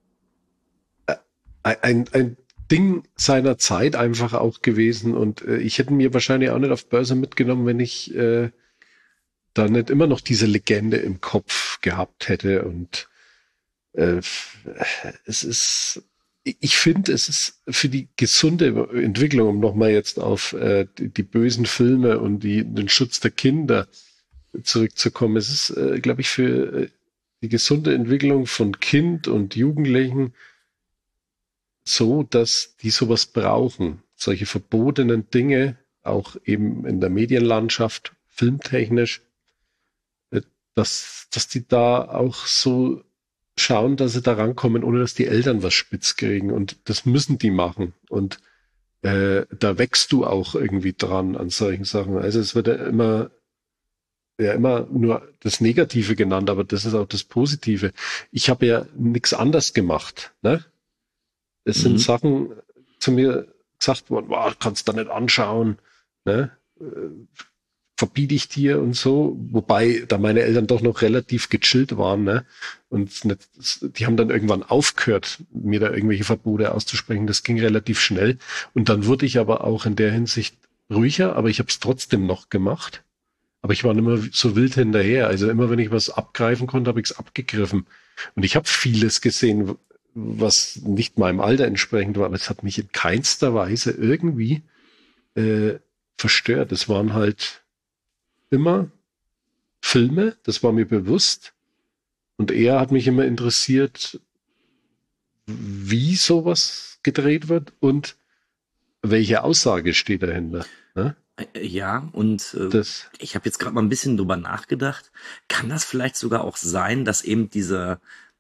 ein, ein Ding seiner Zeit einfach auch gewesen und äh, ich hätte mir wahrscheinlich auch nicht auf Börse mitgenommen, wenn ich äh, da nicht immer noch diese Legende im Kopf gehabt hätte und äh, es ist, ich finde, es ist für die gesunde Entwicklung, um nochmal jetzt auf äh, die, die bösen Filme und die, den Schutz der Kinder zurückzukommen, es ist, äh, glaube ich, für äh, die gesunde Entwicklung von Kind und Jugendlichen so, dass die sowas brauchen, solche verbotenen Dinge, auch eben in der Medienlandschaft, filmtechnisch, dass, dass die da auch so schauen, dass sie da rankommen, ohne dass die Eltern was spitz kriegen. Und das müssen die machen. Und äh, da wächst du auch irgendwie dran an solchen Sachen. Also es wird ja immer, ja immer nur das Negative genannt, aber das ist auch das Positive. Ich habe ja nichts anders gemacht. Ne? Es mhm. sind Sachen zu mir gesagt worden, wow, kannst du da nicht anschauen. Ne? Verbiete ich dir und so, wobei da meine Eltern doch noch relativ gechillt waren, ne? Und nicht, die haben dann irgendwann aufgehört, mir da irgendwelche Verbote auszusprechen. Das ging relativ schnell. Und dann wurde ich aber auch in der Hinsicht ruhiger, aber ich habe es trotzdem noch gemacht. Aber ich war nicht mehr so wild hinterher. Also immer, wenn ich was abgreifen konnte, habe ich es abgegriffen. Und ich habe vieles gesehen, was nicht meinem Alter entsprechend war, aber es hat mich in keinster Weise irgendwie äh, verstört. Es waren halt immer Filme, das war mir bewusst. Und eher hat mich immer interessiert, wie sowas gedreht wird und welche Aussage steht dahinter. Ne? Ja, und äh, das. ich habe jetzt gerade mal ein bisschen drüber nachgedacht. Kann das vielleicht sogar auch sein, dass eben dieser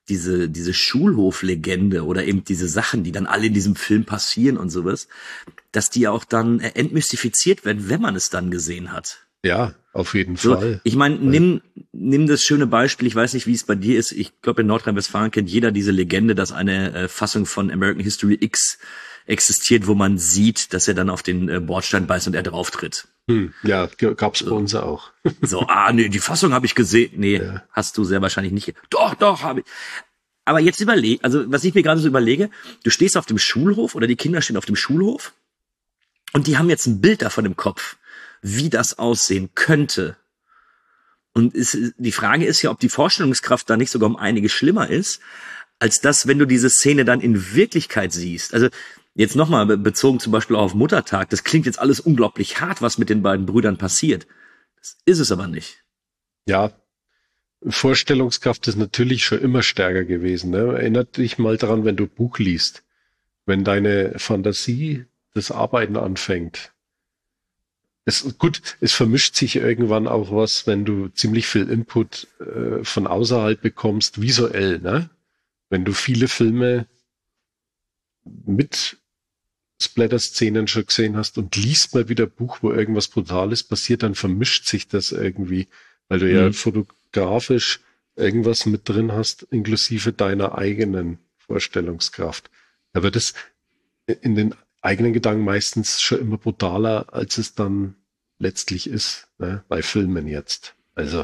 diese, diese Schulhoflegende oder eben diese Sachen, die dann alle in diesem Film passieren und sowas, dass die auch dann entmystifiziert werden, wenn man es dann gesehen hat. Ja, auf jeden so, Fall. Ich meine, nimm, nimm das schöne Beispiel, ich weiß nicht, wie es bei dir ist, ich glaube in Nordrhein-Westfalen kennt jeder diese Legende, dass eine äh, Fassung von American History X existiert, wo man sieht, dass er dann auf den äh, Bordstein beißt und er drauf tritt. Hm, ja, gab's bei uns auch. So, ah, nee, die Fassung habe ich gesehen. Nee, ja. Hast du sehr wahrscheinlich nicht. Doch, doch, habe ich. Aber jetzt überleg, also was ich mir gerade so überlege, du stehst auf dem Schulhof oder die Kinder stehen auf dem Schulhof und die haben jetzt ein Bild davon im Kopf, wie das aussehen könnte. Und ist, die Frage ist ja, ob die Vorstellungskraft da nicht sogar um einiges schlimmer ist, als das, wenn du diese Szene dann in Wirklichkeit siehst. Also jetzt nochmal bezogen zum Beispiel auch auf Muttertag, das klingt jetzt alles unglaublich hart, was mit den beiden Brüdern passiert. Das ist es aber nicht. Ja, Vorstellungskraft ist natürlich schon immer stärker gewesen. Ne? Erinnert dich mal daran, wenn du Buch liest, wenn deine Fantasie das Arbeiten anfängt. Es, gut, es vermischt sich irgendwann auch was, wenn du ziemlich viel Input äh, von außerhalb bekommst, visuell, ne? Wenn du viele Filme mit Splatter-Szenen schon gesehen hast und liest mal wieder ein Buch, wo irgendwas Brutales passiert, dann vermischt sich das irgendwie, weil du mhm. ja fotografisch irgendwas mit drin hast, inklusive deiner eigenen Vorstellungskraft. Da wird es in den eigenen Gedanken meistens schon immer brutaler, als es dann letztlich ist, ne? Bei Filmen jetzt. Also,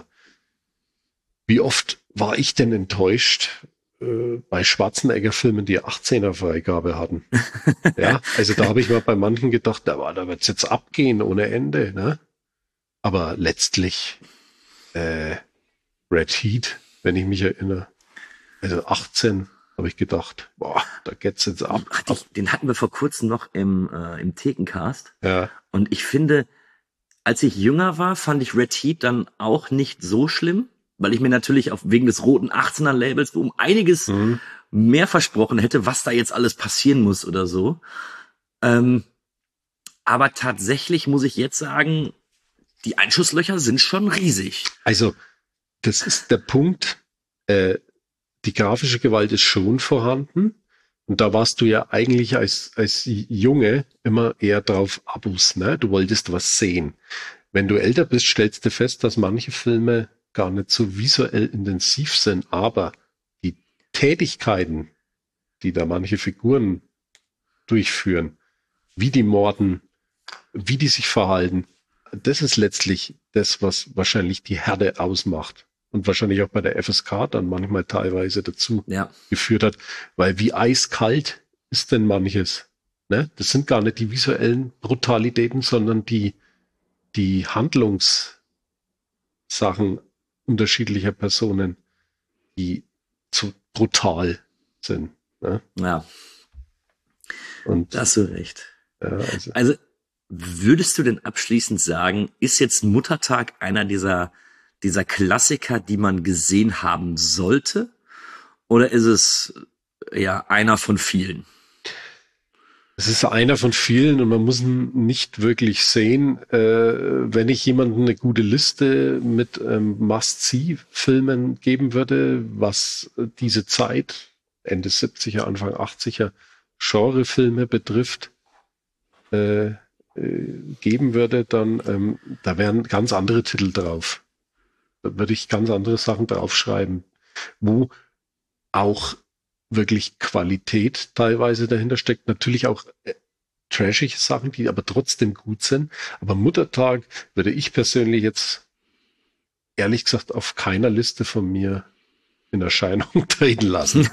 wie oft war ich denn enttäuscht äh, bei Schwarzenegger-Filmen, die achtzehner-Freigabe hatten? Ja, also da habe ich mal bei manchen gedacht, da, da wird's jetzt abgehen ohne Ende, ne? Aber letztlich äh, Red Heat, wenn ich mich erinnere, also achtzehn, habe ich gedacht, boah, da geht's jetzt ab. Ach, die, den hatten wir vor kurzem noch im, äh, im Thekencast. Ja. Und ich finde, als ich jünger war, fand ich Red Heat dann auch nicht so schlimm, weil ich mir natürlich auf, wegen des roten achtzehner-Labels um einiges mhm. mehr versprochen hätte, was da jetzt alles passieren muss oder so. Ähm, aber tatsächlich muss ich jetzt sagen, die Einschusslöcher sind schon riesig. Also, das ist der Punkt, äh, die grafische Gewalt ist schon vorhanden. Und da warst du ja eigentlich als, als Junge immer eher drauf Abus, ne? Du wolltest was sehen. Wenn du älter bist, stellst du fest, dass manche Filme gar nicht so visuell intensiv sind, aber die Tätigkeiten, die da manche Figuren durchführen, wie die morden, wie die sich verhalten, das ist letztlich das, was wahrscheinlich die Härte ausmacht. Und wahrscheinlich auch bei der F S K dann manchmal teilweise dazu ja. geführt hat. Weil wie eiskalt ist denn manches? Ne? Das sind gar nicht die visuellen Brutalitäten, sondern die, die Handlungssachen unterschiedlicher Personen, die zu brutal sind. Ne? Ja. Und da hast du recht. Ja, also, also würdest du denn abschließend sagen, ist jetzt Muttertag einer dieser dieser Klassiker, die man gesehen haben sollte? Oder ist es ja einer von vielen? Es ist einer von vielen und man muss ihn nicht wirklich sehen. Äh, wenn ich jemandem eine gute Liste mit ähm, Must-See-Filmen geben würde, was diese Zeit, Ende siebziger, Anfang achtziger, Genrefilme betrifft, äh, äh, geben würde, dann ähm, da wären ganz andere Titel drauf. Da würde ich ganz andere Sachen draufschreiben, wo auch wirklich Qualität teilweise dahinter steckt. Natürlich auch äh, trashige Sachen, die aber trotzdem gut sind. Aber Muttertag würde ich persönlich jetzt ehrlich gesagt auf keiner Liste von mir in Erscheinung treten lassen.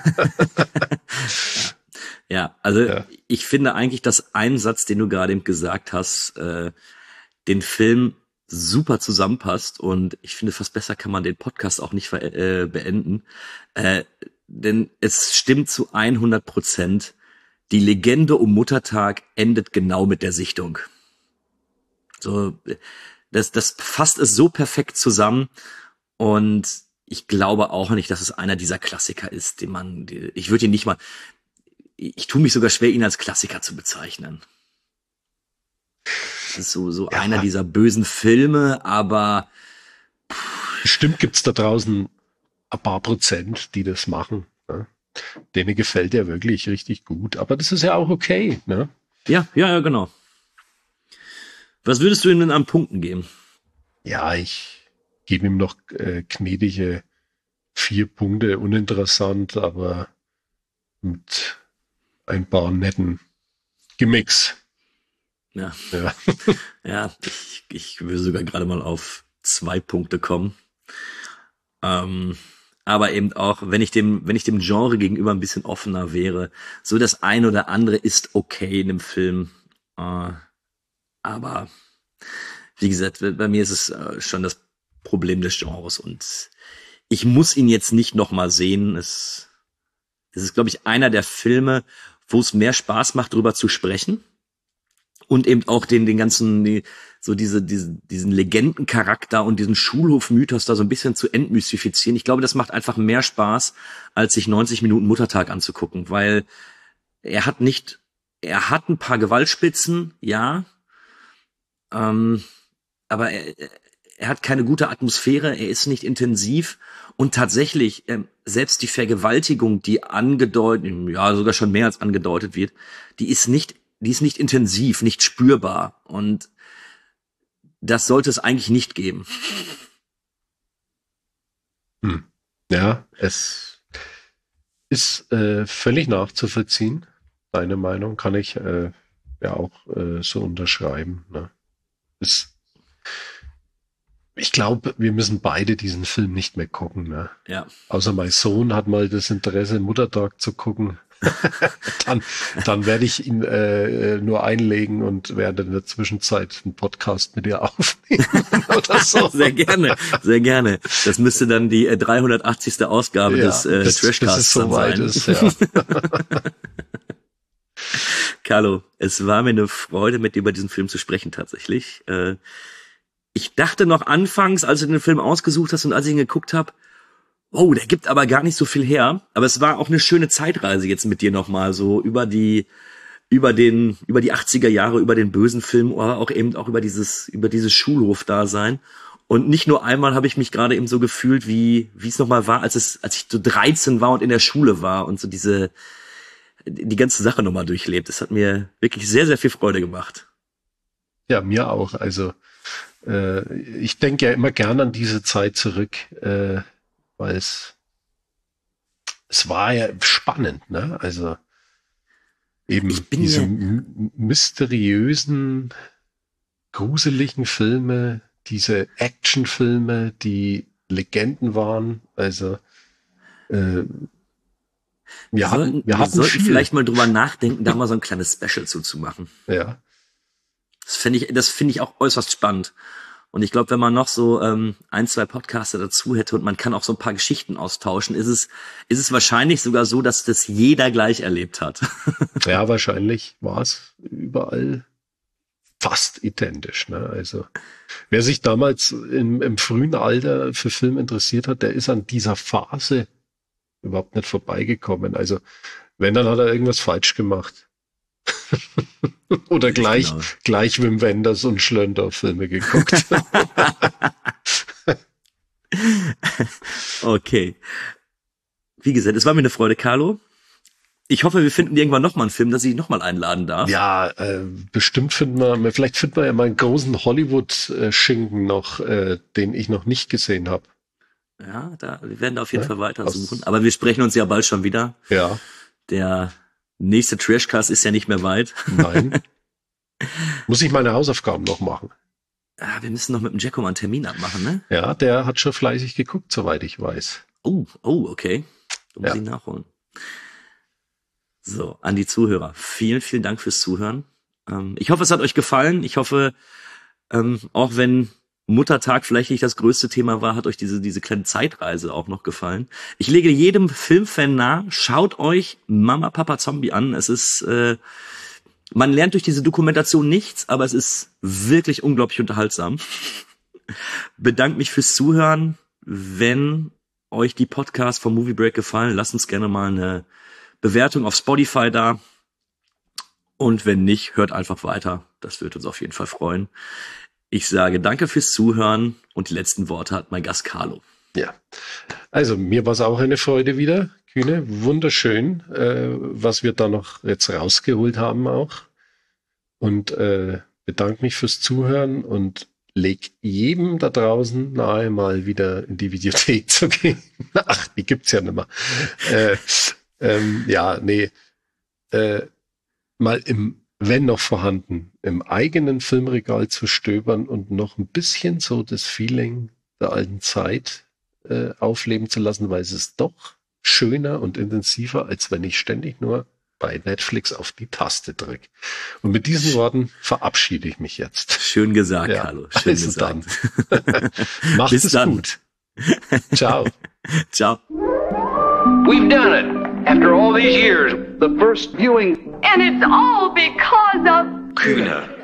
Ja, also ja. Ich finde eigentlich, dass ein Satz, den du gerade eben gesagt hast, äh, den Film super zusammenpasst und ich finde, fast besser kann man den Podcast auch nicht ver- äh, beenden, äh, denn es stimmt zu hundert Prozent, die Legende um Muttertag endet genau mit der Sichtung. So, das, das fasst es so perfekt zusammen und ich glaube auch nicht, dass es einer dieser Klassiker ist, den man, ich würde ihn nicht mal, ich tue mich sogar schwer, ihn als Klassiker zu bezeichnen. Das ist so, so ja. einer dieser bösen Filme, aber bestimmt gibt's da draußen ein paar Prozent, die das machen. Ne? Denen gefällt der wirklich richtig gut. Aber das ist ja auch okay. Ne? Ja, ja, ja, genau. Was würdest du ihm denn an Punkten geben? Ja, ich gebe ihm noch äh, gnädige vier Punkte. Uninteressant, aber mit ein paar netten Gimmicks. Ja, ja. ja ich, ich will sogar gerade mal auf zwei Punkte kommen. Ähm, aber eben auch, wenn ich dem, wenn ich dem Genre gegenüber ein bisschen offener wäre, so das ein oder andere ist okay in dem Film. Äh, aber wie gesagt, bei mir ist es äh, schon das Problem des Genres und ich muss ihn jetzt nicht nochmal sehen. Es, es ist, glaube ich, einer der Filme, wo es mehr Spaß macht, drüber zu sprechen. Und eben auch den, den ganzen, die, so diese, diese, diesen Legendencharakter und diesen Schulhofmythos da so ein bisschen zu entmystifizieren. Ich glaube, das macht einfach mehr Spaß, als sich neunzig Minuten Muttertag anzugucken, weil er hat nicht, er hat ein paar Gewaltspitzen, ja, ähm, aber er, er hat keine gute Atmosphäre, er ist nicht intensiv und tatsächlich, ähm, selbst die Vergewaltigung, die angedeutet, ja, sogar schon mehr als angedeutet wird, die ist nicht Die ist nicht intensiv, nicht spürbar. Und das sollte es eigentlich nicht geben. Hm. Ja, es ist äh, völlig nachzuvollziehen. Deine Meinung kann ich äh, ja auch äh, so unterschreiben. Ne? Ist, ich glaube, wir müssen beide diesen Film nicht mehr gucken. Ne? Ja. Außer mein Sohn hat mal das Interesse, Muttertag zu gucken. dann, dann werde ich ihn äh, nur einlegen und werde in der Zwischenzeit einen Podcast mit dir aufnehmen oder so. Sehr gerne, sehr gerne. Das müsste dann die äh, dreihundertachtzigste Ausgabe ja, des äh, bis, Trashcasts bis es so weit sein. Ist, ja. Carlo, es war mir eine Freude, mit dir über diesen Film zu sprechen tatsächlich. Äh, ich dachte noch anfangs, als du den Film ausgesucht hast und als ich ihn geguckt habe, oh, der gibt aber gar nicht so viel her. Aber es war auch eine schöne Zeitreise jetzt mit dir nochmal so über die, über den, über die achtziger Jahre, über den bösen Film, oder auch eben auch über dieses, über dieses Schulhof-Dasein. Und nicht nur einmal habe ich mich gerade eben so gefühlt, wie, wie es nochmal war, als es, als ich so dreizehn war und in der Schule war und so diese, die ganze Sache nochmal durchlebt. Das hat mir wirklich sehr, sehr viel Freude gemacht. Ja, mir auch. Also, äh, ich denke ja immer gern an diese Zeit zurück, äh, weil es, es war ja spannend, ne? Also eben diese m- mysteriösen, gruseligen Filme, diese Actionfilme, die Legenden waren. Also äh, wir, wir hatten, sollten, wir wir hatten sollten viel. vielleicht mal drüber nachdenken, da mal so ein kleines Special zuzumachen. Ja. Das finde ich, das finde ich auch äußerst spannend. Und ich glaube, wenn man noch so ähm, ein, zwei Podcaster dazu hätte und man kann auch so ein paar Geschichten austauschen, ist es ist es wahrscheinlich sogar so, dass das jeder gleich erlebt hat. Ja, wahrscheinlich war es überall fast identisch. Ne? Also wer sich damals im, im frühen Alter für Film interessiert hat, der ist an dieser Phase überhaupt nicht vorbeigekommen. Also wenn, dann hat er irgendwas falsch gemacht. Oder gleich, genau. gleich Wim Wenders und Schlöndorff-Filme geguckt. Okay. Wie gesagt, es war mir eine Freude, Carlo. Ich hoffe, wir finden irgendwann nochmal einen Film, dass ich nochmal einladen darf. Ja, äh, bestimmt finden wir, vielleicht finden wir ja mal einen großen Hollywood-Schinken noch, äh, den ich noch nicht gesehen habe. Ja, da, wir werden da auf jeden ja, Fall weitersuchen. aus, Aber wir sprechen uns ja bald schon wieder. Ja. Der nächste Trashcast ist ja nicht mehr weit. Nein. Muss ich meine Hausaufgaben noch machen? Ah, wir müssen noch mit dem Jacko mal einen Termin abmachen, ne? Ja, der hat schon fleißig geguckt, soweit ich weiß. Oh, oh, okay. Da muss ja. ich nachholen. So, an die Zuhörer. Vielen, vielen Dank fürs Zuhören. Ähm, ich hoffe, es hat euch gefallen. Ich hoffe, ähm, auch wenn Muttertag vielleicht nicht das größte Thema war, hat euch diese diese kleine Zeitreise auch noch gefallen. Ich lege jedem Filmfan nahe, schaut euch Mama, Papa, Zombie an. Es ist, äh, man lernt durch diese Dokumentation nichts, aber es ist wirklich unglaublich unterhaltsam. Bedanke mich fürs Zuhören. Wenn euch die Podcasts vom Movie Break gefallen, lasst uns gerne mal eine Bewertung auf Spotify da. Und wenn nicht, hört einfach weiter. Das wird uns auf jeden Fall freuen. Ich sage danke fürs Zuhören und die letzten Worte hat mein Gast Carlo. Ja, also mir war es auch eine Freude wieder. Kühne, wunderschön, äh, was wir da noch jetzt rausgeholt haben auch. Und äh, bedanke mich fürs Zuhören und leg jedem da draußen nahe, mal wieder in die Videothek zu gehen. Ach, die gibt's ja nicht mehr. Äh, ähm, ja, nee. Äh, mal im, wenn noch vorhanden, im eigenen Filmregal zu stöbern und noch ein bisschen so das Feeling der alten Zeit äh, aufleben zu lassen, weil es ist doch schöner und intensiver, als wenn ich ständig nur bei Netflix auf die Taste drücke. Und mit diesen Worten verabschiede ich mich jetzt. Schön gesagt, ja, Carlo. Schön also gesagt. Dann. Macht Bis es dann. gut. Ciao. Ciao. We've done it. After all these years, the first viewing. And it's all because of... Kühne.